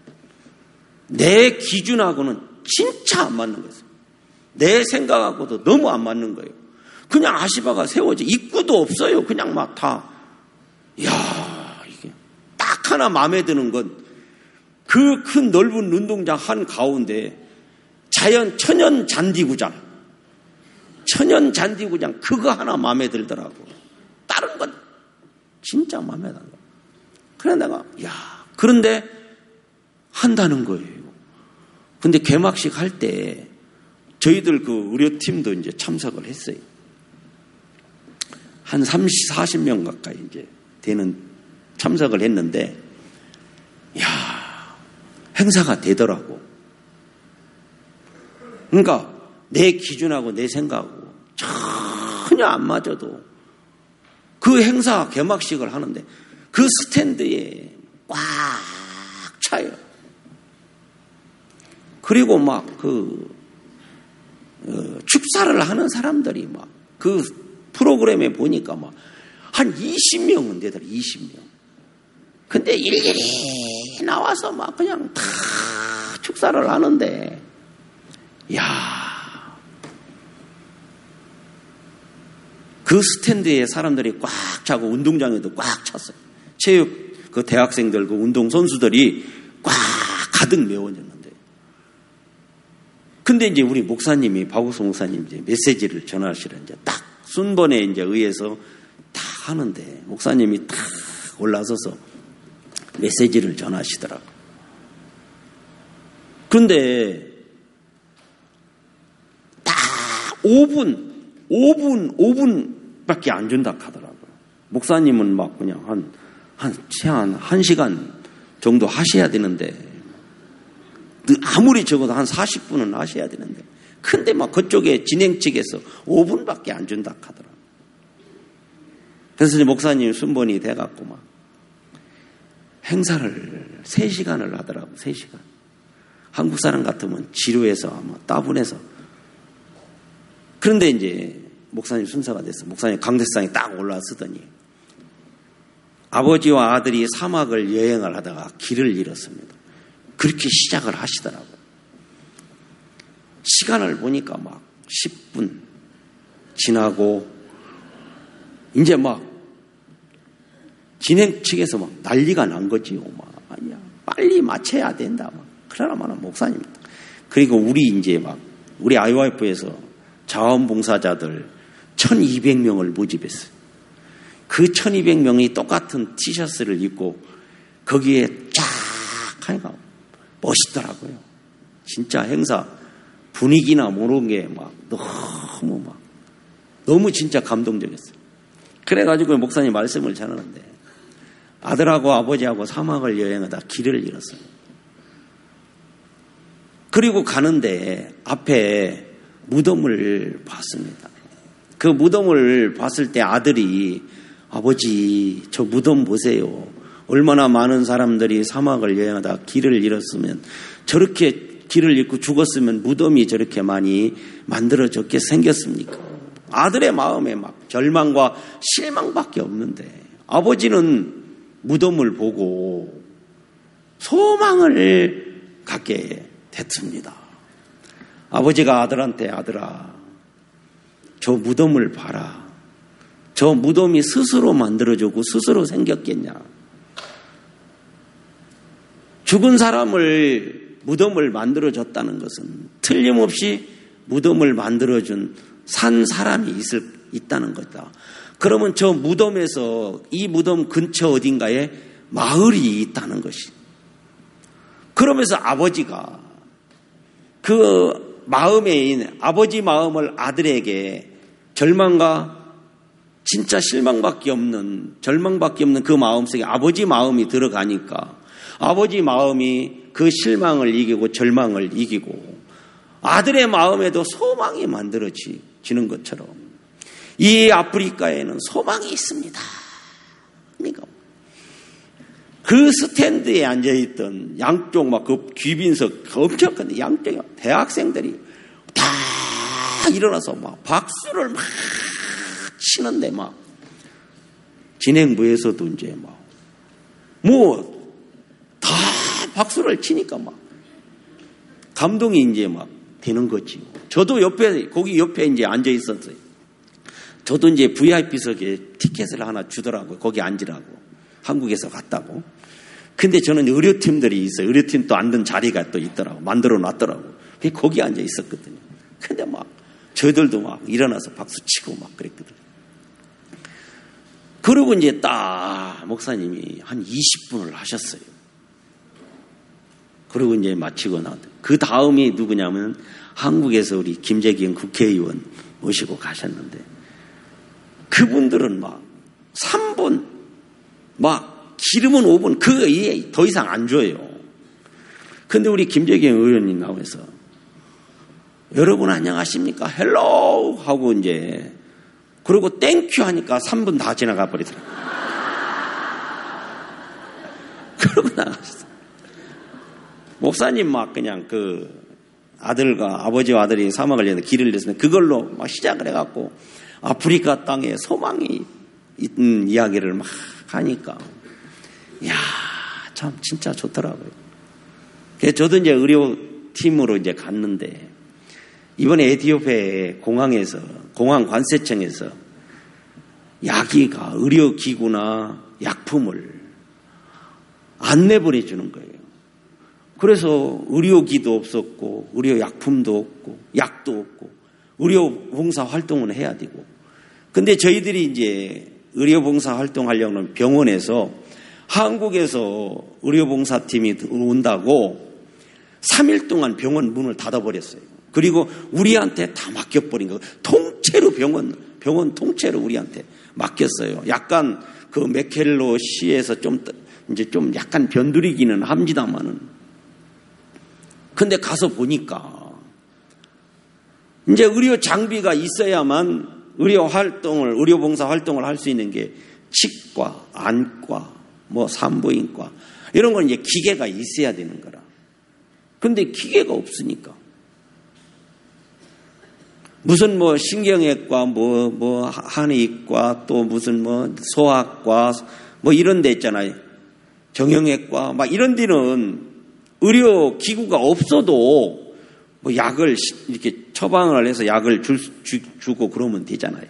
내 기준하고는 진짜 안 맞는 거예요. 내 생각하고도 너무 안 맞는 거예요. 그냥 아시바가 세워져 입구도 없어요. 그냥 막 다. 이야, 이게 딱 하나 마음에 드는 건 그 큰 넓은 운동장 한 가운데 자연 천연 잔디구장, 천연 잔디구장 그거 하나 마음에 들더라고. 다른 건 진짜 마음에 안 들어. 그래 내가 야 그런데 한다는 거예요. 근데 개막식 할 때 저희들 그 의료팀도 이제 참석을 했어요. 한 삼십, 사십 명 가까이 이제 되는 참석을 했는데, 야 행사가 되더라고. 그러니까 내 기준하고 내 생각하고 전혀 안 맞아도 그 행사 개막식을 하는데 그 스탠드에 꽉 차요. 그리고 막 그 어, 축사를 하는 사람들이 막 그 프로그램에 보니까 막 한 이십 명은 되더라. 이십 명. 근데 일일이 나와서 막 그냥 다 축사를 하는데, 야, 그 스탠드에 사람들이 꽉 차고 운동장에도 꽉 찼어요. 체육 그 대학생들 그 운동 선수들이 꽉 가득 메워졌는데, 근데 이제 우리 목사님이 박우수 목사님 이제 메시지를 전하시라 이제 딱 순번에 이제 의해서 다 하는데 목사님이 딱 올라서서 메시지를 전하시더라고. 그런데 딱 오 분, 오 분, 오 분밖에 안 준다 하더라고요. 목사님은 막 그냥 한, 한, 한, 한 시간 정도 하셔야 되는데, 아무리 적어도 한 사십 분은 하셔야 되는데, 근데 막 그쪽에 진행 측에서 오 분밖에 안 준다 하더라고요. 그래서 목사님 순번이 돼갖고 막 행사를 세 시간을 하더라고. 세 시간. 한국 사람 같으면 지루해서 아마 따분해서. 그런데 이제 목사님 순서가 됐어. 목사님 강대상에 딱 올라서더니 아버지와 아들이 사막을 여행을 하다가 길을 잃었습니다. 그렇게 시작을 하시더라고요. 시간을 보니까 막 십 분 지나고 이제 막 진행 측에서 막 난리가 난 거지요. 막 아니야 빨리 마쳐야 된다. 막 그러나마나 목사님. 그리고 우리 이제 막 우리 아이와이프에서 자원봉사자들 천이백 명을 모집했어요. 그 천이백 명이 똑같은 티셔츠를 입고 거기에 쫙 하니까 멋있더라고요. 진짜 행사 분위기나 모르는 게 막 너무 막 너무 진짜 감동적이었어요. 그래가지고 목사님 말씀을 전하는데 아들하고 아버지하고 사막을 여행하다 길을 잃었어요. 그리고 가는데 앞에 무덤을 봤습니다. 그 무덤을 봤을 때 아들이 아버지 저 무덤 보세요. 얼마나 많은 사람들이 사막을 여행하다 길을 잃었으면 저렇게 길을 잃고 죽었으면 무덤이 저렇게 많이 만들어졌게 생겼습니까? 아들의 마음에 막 절망과 실망밖에 없는데 아버지는 무덤을 보고 소망을 갖게 됐습니다. 아버지가 아들한테 아들아, 저 무덤을 봐라. 저 무덤이 스스로 만들어지고 스스로 생겼겠냐. 죽은 사람을 무덤을 만들어줬다는 것은 틀림없이 무덤을 만들어준 산 사람이 있을, 있다는 거다. 그러면 저 무덤에서 이 무덤 근처 어딘가에 마을이 있다는 것이. 그러면서 아버지가 그 마음에 있는 아버지 마음을 아들에게 절망과 진짜 실망밖에 없는, 절망밖에 없는 그 마음속에 아버지 마음이 들어가니까 아버지 마음이 그 실망을 이기고 절망을 이기고 아들의 마음에도 소망이 만들어지는 것처럼 이 아프리카에는 소망이 있습니다. 그러니까 그 스탠드에 앉아있던 양쪽 막 그 귀빈석 엄청 큰 양쪽 대학생들이 다 일어나서 막 박수를 막 치는데 막 진행부에서도 이제 막 뭐 다 박수를 치니까 막 감동이 이제 막 되는 거지. 저도 옆에 거기 옆에 이제 앉아 있었어요. 저도 이제 브이아이피석에 티켓을 하나 주더라고요. 거기 앉으라고. 한국에서 갔다고. 근데 저는 의료팀들이 있어요. 의료팀 또 앉는 자리가 또 있더라고. 만들어 놨더라고. 거기 앉아 있었거든요. 근데 막 저희들도 막 일어나서 박수 치고 막 그랬거든요. 그러고 이제 딱 목사님이 한 이십 분을 하셨어요. 그리고 이제 마치고 나왔 그 다음이 누구냐면 한국에서 우리 김재경 국회의원 모시고 가셨는데 그분들은 막 삼 분, 막 길으면 오 분, 그 이에 더 이상 안 줘요. 근데 우리 김재경 의원님 나와서 여러분 안녕하십니까? 헬로우 하고 이제 그리고 땡큐 하니까 삼 분 다 지나가 버리더라고요. 그러고 나갔어. 목사님 막 그냥 그 아들과 아버지와 아들이 사막을 위해서 길을 냈으면 그걸로 막 시작을 해갖고 아프리카 땅에 소망이 있는 이야기를 막 하니까 이야 참 진짜 좋더라고요. 그래서 저도 이제 의료팀으로 이제 갔는데 이번에 에티오피아의 공항에서 공항 관세청에서 야기가 의료기구나 약품을 안 내보내주는 거예요. 그래서 의료기도 없었고 의료약품도 없고 약도 없고 의료봉사 활동은 해야 되고 근데 저희들이 이제 의료봉사 활동하려면 병원에서 한국에서 의료봉사팀이 온다고 삼 일 동안 병원 문을 닫아버렸어요. 그리고 우리한테 다 맡겨버린 거예요. 통째로 병원, 병원 통째로 우리한테 맡겼어요. 약간 그 메켈로 시에서 좀, 이제 좀 약간 변두리기는 합니다만은. 근데 가서 보니까 이제 의료 장비가 있어야만 의료 활동을, 의료봉사 활동을 할 수 있는 게 치과, 안과, 뭐 산부인과 이런 건 이제 기계가 있어야 되는 거라. 근데 기계가 없으니까. 무슨 뭐 신경외과, 뭐, 뭐 한의과, 또 무슨 뭐 소아과, 뭐 이런 데 있잖아요. 정형외과, 막 이런 데는 의료 기구가 없어도 뭐 약을 이렇게 처방을 해서 약을 줄, 주, 주고 그러면 되잖아요.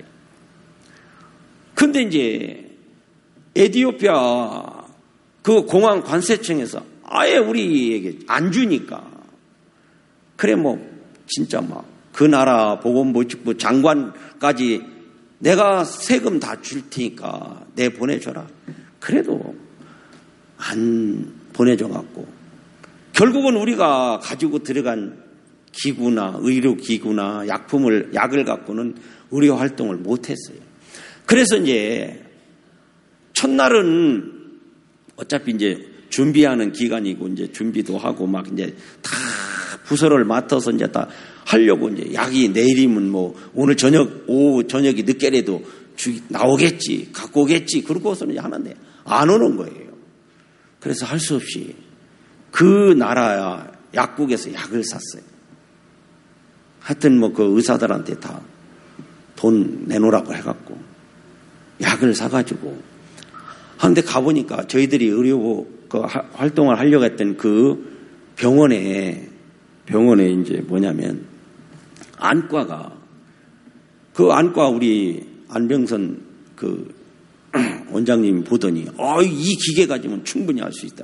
근데 이제 에티오피아 그 공항 관세청에서 아예 우리에게 안 주니까 그래 뭐 진짜 막 그 나라 보건복지부 장관까지 내가 세금 다 줄 테니까 내 보내줘라. 그래도 안 보내줘갖고 결국은 우리가 가지고 들어간 기구나 의료기구나 약품을 약을 갖고는 의료 활동을 못했어요. 그래서 이제 첫날은 어차피 이제 준비하는 기간이고 이제 준비도 하고 막 이제 다 부서를 맡아서 이제 다 하려고 이제 약이 내일이면 뭐 오늘 저녁 오후 저녁이 늦게라도 주, 나오겠지 갖고 오겠지 그러고서는 하는데 안 오는 거예요. 그래서 할 수 없이 그 나라 약국에서 약을 샀어요. 하여튼 뭐 그 의사들한테 다 돈 내놓으라고 해갖고 약을 사가지고 하는데 가보니까 저희들이 의료 그 활동을 하려고 했던 그 병원에, 병원에 이제 뭐냐면, 안과가, 그 안과 우리 안병선 그 원장님이 보더니, 어, 이 기계 가지면 충분히 할 수 있다.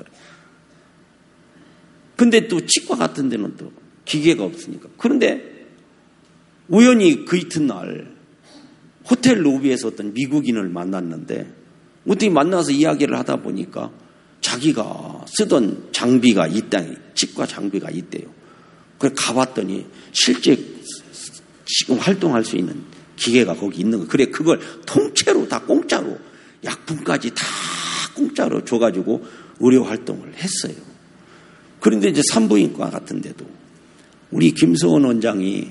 근데 또 치과 같은 데는 또 기계가 없으니까. 그런데 우연히 그 이튿날 호텔 로비에서 어떤 미국인을 만났는데 어떻게 만나서 이야기를 하다 보니까 자기가 쓰던 장비가 있다, 치과 장비가 있대요. 그래서 가봤더니 실제 지금 활동할 수 있는 기계가 거기 있는 거. 그래, 그걸 통째로 다 공짜로, 약품까지 다 공짜로 줘가지고 의료 활동을 했어요. 그런데 이제 산부인과 같은 데도 우리 김소원 원장이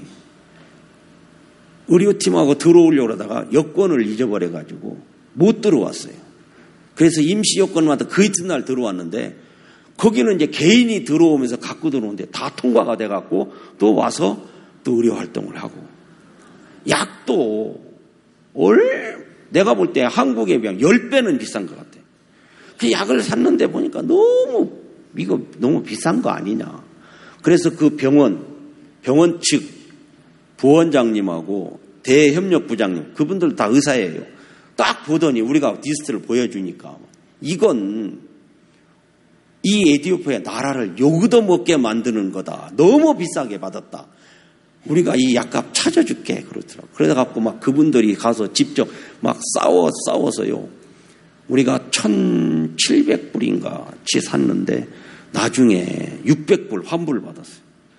의료팀하고 들어오려고 하다가 여권을 잊어버려가지고 못 들어왔어요. 그래서 임시 여권마다 그 이튿날 들어왔는데 거기는 이제 개인이 들어오면서 갖고 들어오는데 다 통과가 돼갖고 또 와서 또 의료 활동을 하고, 약도 올 내가 볼 때 한국에 비하면 십 배는 비싼 것 같아요. 그 약을 샀는데 보니까 너무 이거 너무 비싼 거 아니냐. 그래서 그 병원 병원 측 부원장님하고 대협력부장님, 그분들 다 의사예요. 딱 보더니 우리가 리스트를 보여주니까 이건 이 에티오피아 나라를 욕도 먹게 만드는 거다. 너무 비싸게 받았다. 우리가 이 약값 찾아줄게 그러더라고. 그래서 갖고 막 그분들이 가서 직접 막 싸워 싸워서요. 우리가 천칠백 불인가 치 샀는데 나중에 육백 불 환불 받았어요.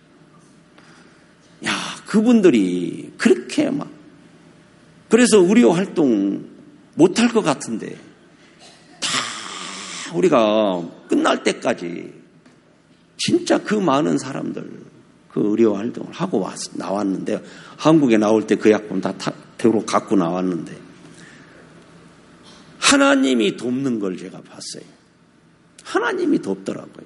야, 그분들이 그렇게 막, 그래서 의료 활동 못할 것 같은데 다 우리가 끝날 때까지 진짜 그 많은 사람들 그 의료 활동을 하고 왔, 나왔는데, 한국에 나올 때 그 약품 다 태우러 갖고 나왔는데, 하나님이 돕는 걸 제가 봤어요. 하나님이 돕더라고요.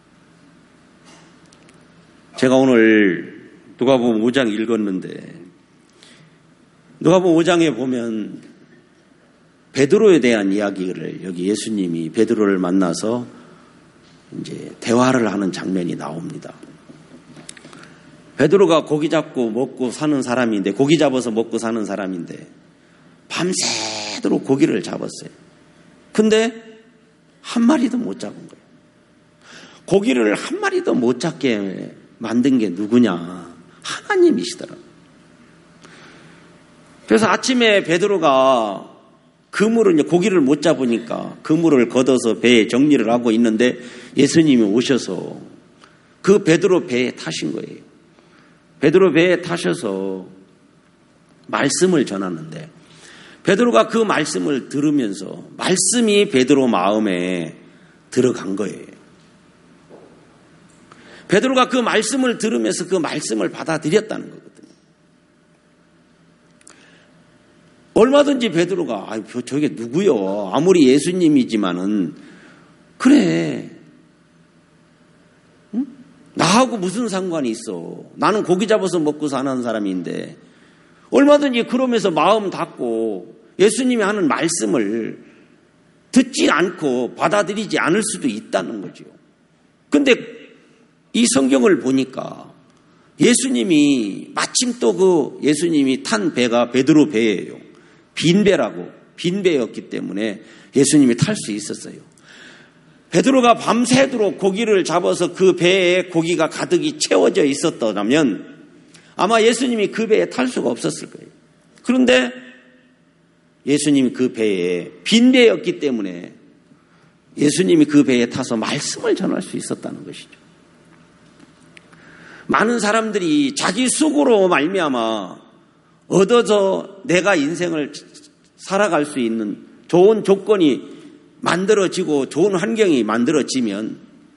제가 오늘 누가복음 오 장 읽었는데, 누가복음 오 장에 보면 베드로에 대한 이야기를, 여기 예수님이 베드로를 만나서 이제 대화를 하는 장면이 나옵니다. 베드로가 고기 잡고 먹고 사는 사람인데, 고기 잡아서 먹고 사는 사람인데 밤새도록 고기를 잡았어요. 근데 한 마리도 못 잡은 거예요. 고기를 한 마리도 못 잡게 만든 게 누구냐? 하나님이시더라고요. 그래서 아침에 베드로가 그물을, 이제 고기를 못 잡으니까 그물을 걷어서 배에 정리를 하고 있는데 예수님이 오셔서 그 베드로 배에 타신 거예요. 베드로 배에 타셔서 말씀을 전하는데 베드로가 그 말씀을 들으면서 말씀이 베드로 마음에 들어간 거예요. 베드로가 그 말씀을 들으면서 그 말씀을 받아들였다는 거거든요. 얼마든지 베드로가 아, 저게 누구요? 아무리 예수님이지만은 그래. 응? 나하고 무슨 상관이 있어? 나는 고기 잡아서 먹고 사는 사람인데 얼마든지 그러면서 마음 닫고 예수님이 하는 말씀을 듣지 않고 받아들이지 않을 수도 있다는 거죠. 근데 이 성경을 보니까 예수님이 마침 또 그 예수님이 탄 배가 베드로 배예요. 빈 배라고, 빈 배였기 때문에 예수님이 탈 수 있었어요. 베드로가 밤새도록 고기를 잡아서 그 배에 고기가 가득히 채워져 있었더라면 아마 예수님이 그 배에 탈 수가 없었을 거예요. 그런데 예수님이 그 배에 빈 배였기 때문에 예수님이 그 배에 타서 말씀을 전할 수 있었다는 것이죠. 많은 사람들이 자기 수고로 말미암아 얻어서 내가 인생을 살아갈 수 있는 좋은 조건이 만들어지고 좋은 환경이 만들어지면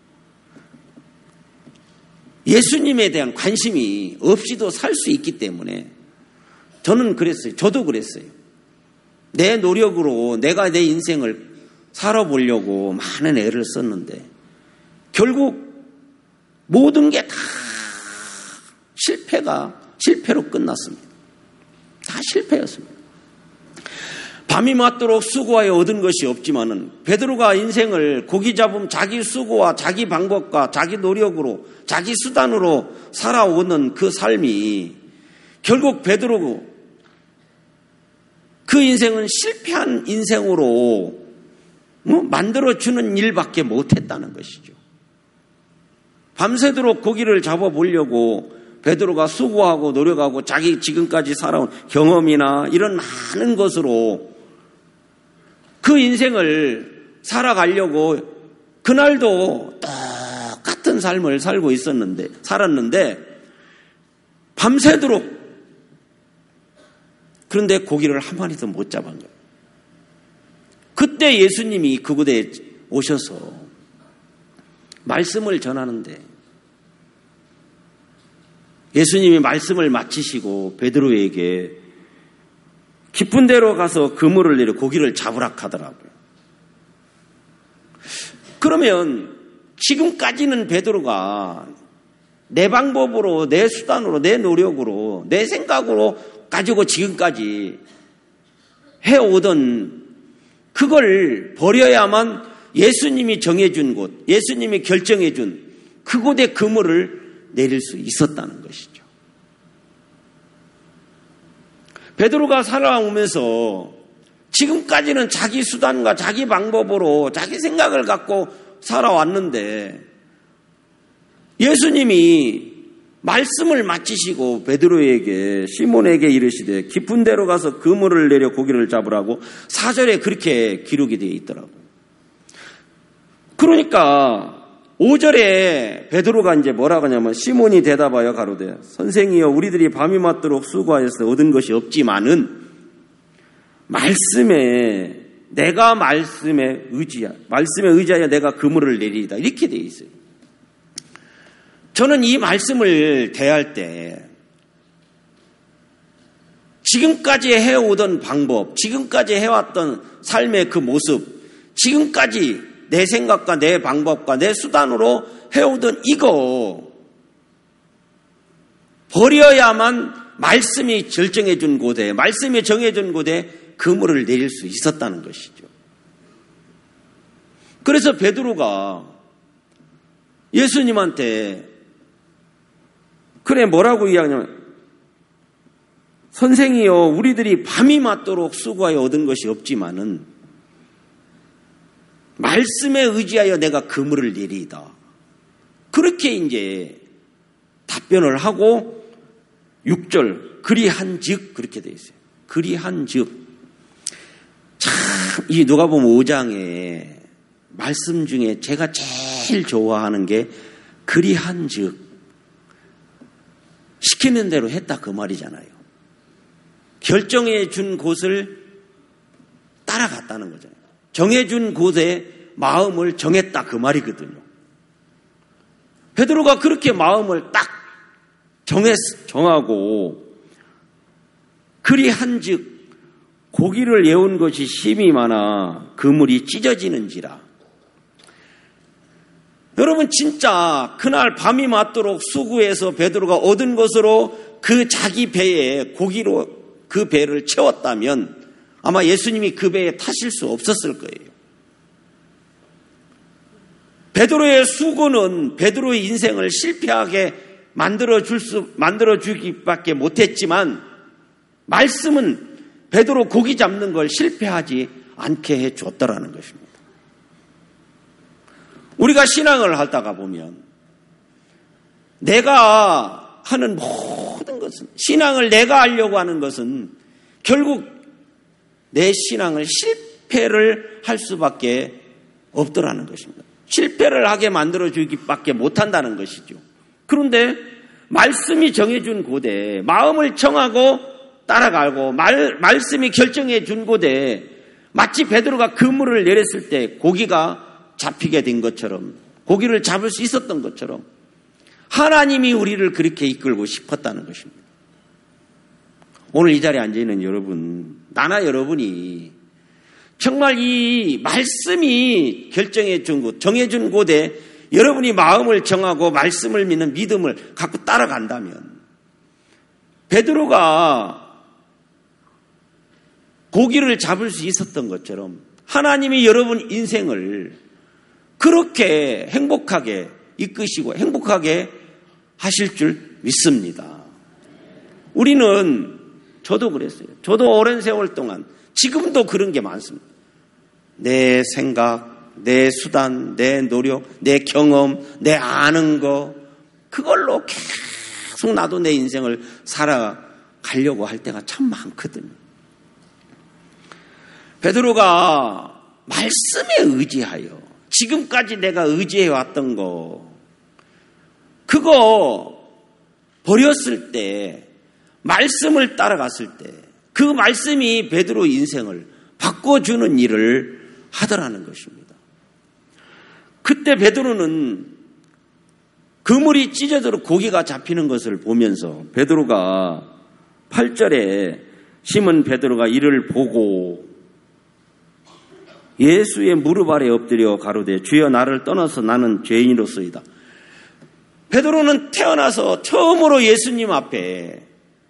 예수님에 대한 관심이 없이도 살 수 있기 때문에 저는 그랬어요. 저도 그랬어요. 내 노력으로 내가 내 인생을 살아보려고 많은 애를 썼는데 결국 모든 게 다 실패가 실패로 끝났습니다. 다 실패였습니다. 밤이 맞도록 수고하여 얻은 것이 없지만은 베드로가 인생을 고기 잡음 자기 수고와 자기 방법과 자기 노력으로 자기 수단으로 살아오는 그 삶이 결국 베드로고 그 인생은 실패한 인생으로 뭐 만들어주는 일밖에 못했다는 것이죠. 밤새도록 고기를 잡아보려고 베드로가 수고하고 노력하고 자기 지금까지 살아온 경험이나 이런 많은 것으로 그 인생을 살아가려고 그날도 똑같은 삶을 살고 있었는데, 살았는데, 밤새도록 그런데 고기를 한 마리도 못 잡은 거예요. 그때 예수님이 그곳에 오셔서 말씀을 전하는데 예수님이 말씀을 마치시고 베드로에게 깊은 데로 가서 그물을 내려 고기를 잡으라 하더라고요. 그러면 지금까지는 베드로가 내 방법으로, 내 수단으로, 내 노력으로, 내 생각으로 가지고 지금까지 해오던 그걸 버려야만 예수님이 정해준 곳, 예수님이 결정해준 그곳에 그물을 내릴 수 있었다는 것이죠. 베드로가 살아오면서 지금까지는 자기 수단과 자기 방법으로 자기 생각을 갖고 살아왔는데 예수님이 말씀을 마치시고 베드로에게 시몬에게 이르시되 깊은 데로 가서 그물을 내려 고기를 잡으라고 사 절에 그렇게 기록이 되어 있더라고요. 그러니까 오 절에 베드로가 이제 뭐라고 하냐면 시몬이 대답하여 가로되 선생이여 우리들이 밤이 맞도록 수고하여서 얻은 것이 없지만은 말씀에 내가 말씀에 의지하 말씀에 의지하여 내가 그물을 내리리다 이렇게 되어 있어요. 저는 이 말씀을 대할 때 지금까지 해오던 방법, 지금까지 해왔던 삶의 그 모습, 지금까지 내 생각과 내 방법과 내 수단으로 해오던 이거 버려야만 말씀이 결정해준 곳에, 말씀이 정해준 곳에 그물을 내릴 수 있었다는 것이죠. 그래서 베드로가 예수님한테 그래 뭐라고 이야기하냐면 선생이여 우리들이 밤이 맞도록 수고하여 얻은 것이 없지만은 말씀에 의지하여 내가 그물을 내리이다. 그렇게 이제 답변을 하고 육 절 그리한즉 그렇게 되어 있어요. 그리한즉 참 이 누가복음 오 장에 말씀 중에 제가 제일 좋아하는 게 그리한즉 시키는 대로 했다 그 말이잖아요. 결정해 준 곳을 따라갔다는 거잖아요. 정해준 곳에 마음을 정했다 그 말이거든요. 베드로가 그렇게 마음을 딱 정했, 정하고 그리한즉 고기를 예운 것이 힘이 많아 그물이 찢어지는지라. 여러분 진짜 그날 밤이 맞도록 수고해서 베드로가 얻은 것으로 그 자기 배에 고기로 그 배를 채웠다면 아마 예수님이 그 배에 타실 수 없었을 거예요. 베드로의 수고는 베드로의 인생을 실패하게 만들어줄 수, 만들어주기밖에 못했지만 말씀은 베드로 고기 잡는 걸 실패하지 않게 해줬더라는 것입니다. 우리가 신앙을 하다가 보면 내가 하는 모든 것은 신앙을 내가 하려고 하는 것은 결국 내 신앙을 실패를 할 수밖에 없더라는 것입니다. 실패를 하게 만들어주기밖에 못한다는 것이죠. 그런데 말씀이 정해준 곳에 마음을 정하고 따라가고 말, 말씀이 결정해 준 곳에 마치 베드로가 그물을 내렸을 때 고기가 잡히게 된 것처럼 고기를 잡을 수 있었던 것처럼 하나님이 우리를 그렇게 이끌고 싶었다는 것입니다. 오늘 이 자리에 앉아있는 여러분, 나나 여러분이 정말 이 말씀이 결정해 준 곳, 정해 준 곳에 여러분이 마음을 정하고 말씀을 믿는 믿음을 갖고 따라간다면 베드로가 고기를 잡을 수 있었던 것처럼 하나님이 여러분 인생을 그렇게 행복하게 이끄시고 행복하게 하실 줄 믿습니다. 우리는, 저도 그랬어요. 저도 오랜 세월 동안, 지금도 그런 게 많습니다. 내 생각, 내 수단, 내 노력, 내 경험, 내 아는 거, 그걸로 계속 나도 내 인생을 살아가려고 할 때가 참 많거든요. 베드로가 말씀에 의지하여 지금까지 내가 의지해왔던 거, 그거 버렸을 때, 말씀을 따라갔을 때 그 말씀이 베드로 인생을 바꿔주는 일을 하더라는 것입니다. 그때 베드로는 그물이 찢어져 고기가 잡히는 것을 보면서 베드로가 팔 절에 시몬 베드로가 이를 보고 예수의 무릎 아래 엎드려 가로되 주여 나를 떠나서 나는 죄인으로소이다. 베드로는 태어나서 처음으로 예수님 앞에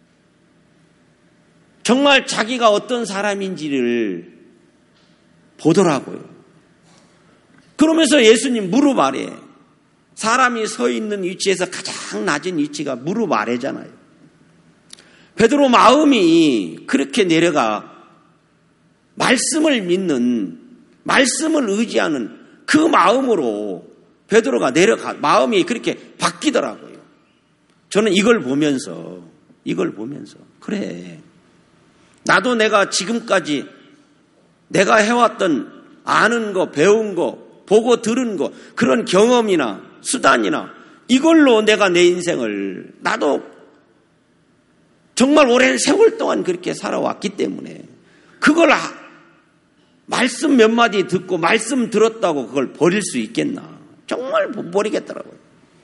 정말 자기가 어떤 사람인지를 보더라고요. 그러면서 예수님 무릎 아래, 사람이 서 있는 위치에서 가장 낮은 위치가 무릎 아래잖아요. 베드로 마음이 그렇게 내려가 말씀을 믿는, 말씀을 의지하는 그 마음으로 베드로가 내려가, 마음이 그렇게 바뀌더라고요. 저는 이걸 보면서, 이걸 보면서, 그래. 나도 내가 지금까지 내가 해왔던 아는 거, 배운 거, 보고 들은 거, 그런 경험이나 수단이나 이걸로 내가 내 인생을, 나도 정말 오랜 세월 동안 그렇게 살아왔기 때문에 그걸 아, 말씀 몇 마디 듣고 말씀 들었다고 그걸 버릴 수 있겠나? 정말 못 버리겠더라고요.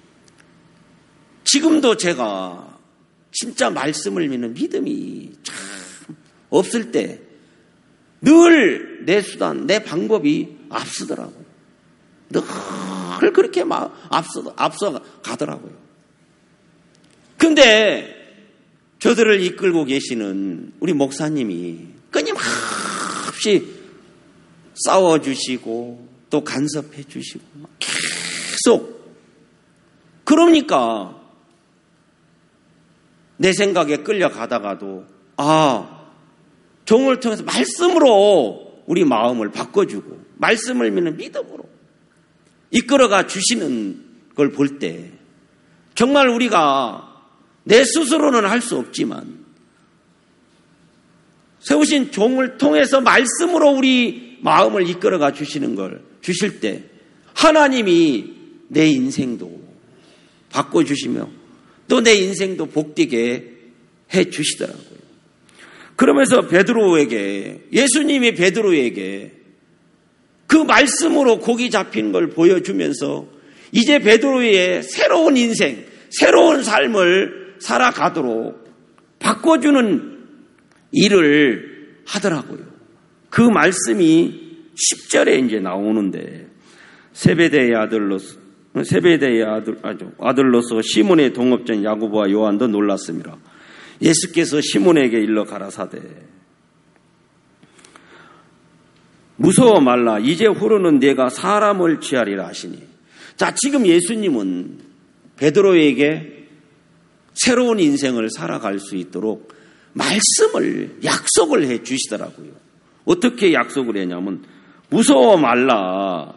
지금도 제가 진짜 말씀을 믿는 믿음이 참 없을 때 늘 내 수단, 내 방법이 앞서더라고요. 늘 그렇게 막 앞서, 앞서 가더라고요. 근데 저들을 이끌고 계시는 우리 목사님이 끊임없이 싸워주시고 또 간섭해 주시고 계속, 그러니까 내 생각에 끌려가다가도 아, 종을 통해서 말씀으로 우리 마음을 바꿔주고 말씀을 믿는 믿음으로 이끌어가 주시는 걸 볼 때 정말 우리가 내 스스로는 할 수 없지만 세우신 종을 통해서 말씀으로 우리 마음을 이끌어가 주시는 걸 주실 때 하나님이 내 인생도 바꿔주시며 또 내 인생도 복되게 해 주시더라고요. 그러면서 베드로에게, 예수님이 베드로에게 그 말씀으로 고기 잡힌 걸 보여주면서 이제 베드로의 새로운 인생, 새로운 삶을 살아가도록 바꿔주는 일을 하더라고요. 그 말씀이 십 절에 이제 나오는데 세베대의 아들로서 세베대의 아들, 아주 아들로서 시몬의 동업자인 야고보와 요한도 놀랐습니다. 예수께서 시몬에게 일러 가라사대 무서워 말라 이제 후로는 네가 사람을 취하리라 하시니. 자, 지금 예수님은 베드로에게 새로운 인생을 살아갈 수 있도록 말씀을, 약속을 해 주시더라고요. 어떻게 약속을 했냐면 무서워 말라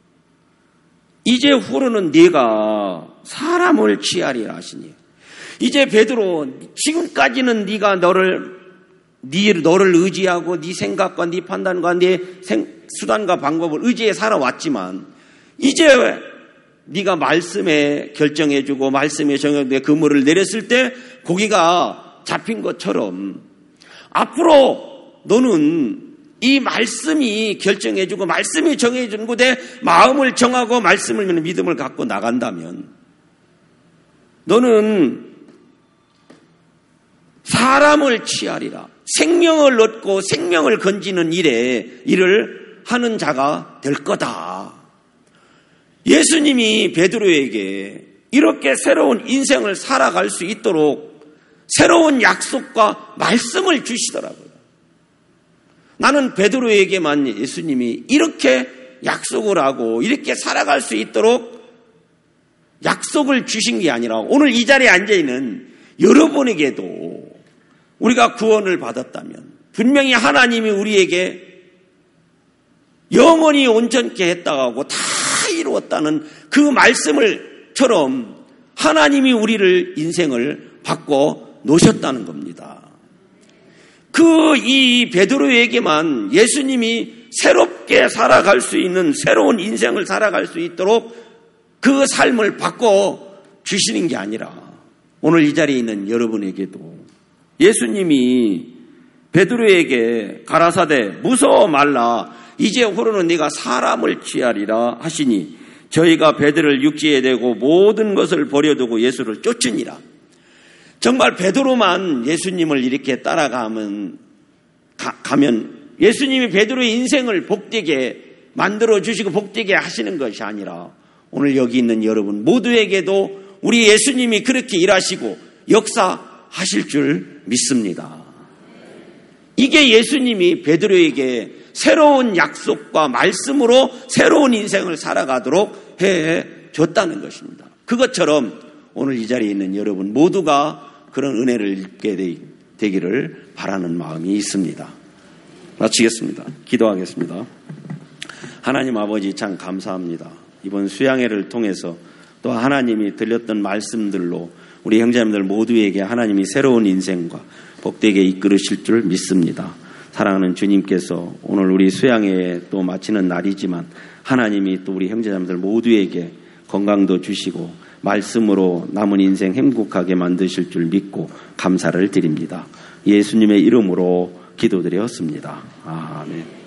이제 후로는 네가 사람을 취하리라 하시니. 이제 베드로, 지금까지는 네가 너를 네 너를 의지하고 네 생각과 네 판단과 네 생, 수단과 방법을 의지해 살아왔지만 이제 네가 말씀에 결정해주고 말씀에 정해내 그물을 내렸을 때 고기가 잡힌 것처럼 앞으로 너는 이 말씀이 결정해주고 말씀이 정해주는 곳에 마음을 정하고 말씀을 믿는 믿음을 갖고 나간다면 너는 사람을 취하리라. 생명을 얻고 생명을 건지는 일에 일을 하는 자가 될 거다. 예수님이 베드로에게 이렇게 새로운 인생을 살아갈 수 있도록 새로운 약속과 말씀을 주시더라고요. 나는 베드로에게만 예수님이 이렇게 약속을 하고 이렇게 살아갈 수 있도록 약속을 주신 게 아니라 오늘 이 자리에 앉아있는 여러분에게도 우리가 구원을 받았다면 분명히 하나님이 우리에게 영원히 온전케 했다고 다 이루었다는 그 말씀을처럼 하나님이 우리를 인생을 바꿔 놓으셨다는 겁니다. 그 이 베드로에게만 예수님이 새롭게 살아갈 수 있는 새로운 인생을 살아갈 수 있도록 그 삶을 바꿔 주시는 게 아니라 오늘 이 자리에 있는 여러분에게도 예수님이 베드로에게 가라사대 무서워 말라 이제 후로는 네가 사람을 취하리라 하시니 저희가 베드로를 육지에 대고 모든 것을 버려두고 예수를 쫓으니라. 정말 베드로만 예수님을 이렇게 따라가면 가, 가면 예수님이 베드로의 인생을 복되게 만들어 주시고 복되게 하시는 것이 아니라 오늘 여기 있는 여러분 모두에게도 우리 예수님이 그렇게 일하시고 역사하실 줄 믿습니다. 이게 예수님이 베드로에게 새로운 약속과 말씀으로 새로운 인생을 살아가도록 해줬다는 것입니다. 그것처럼 오늘 이 자리에 있는 여러분 모두가 그런 은혜를 입게 되기를 바라는 마음이 있습니다. 마치겠습니다. 기도하겠습니다. 하나님 아버지 참 감사합니다. 이번 수양회를 통해서 또 하나님이 들렸던 말씀들로 우리 형제님들 모두에게 하나님이 새로운 인생과 복되게 이끌으실 줄 믿습니다. 사랑하는 주님께서 오늘 우리 수양회에 또 마치는 날이지만 하나님이 또 우리 형제자매들 모두에게 건강도 주시고 말씀으로 남은 인생 행복하게 만드실 줄 믿고 감사를 드립니다. 예수님의 이름으로 기도드렸습니다. 아멘.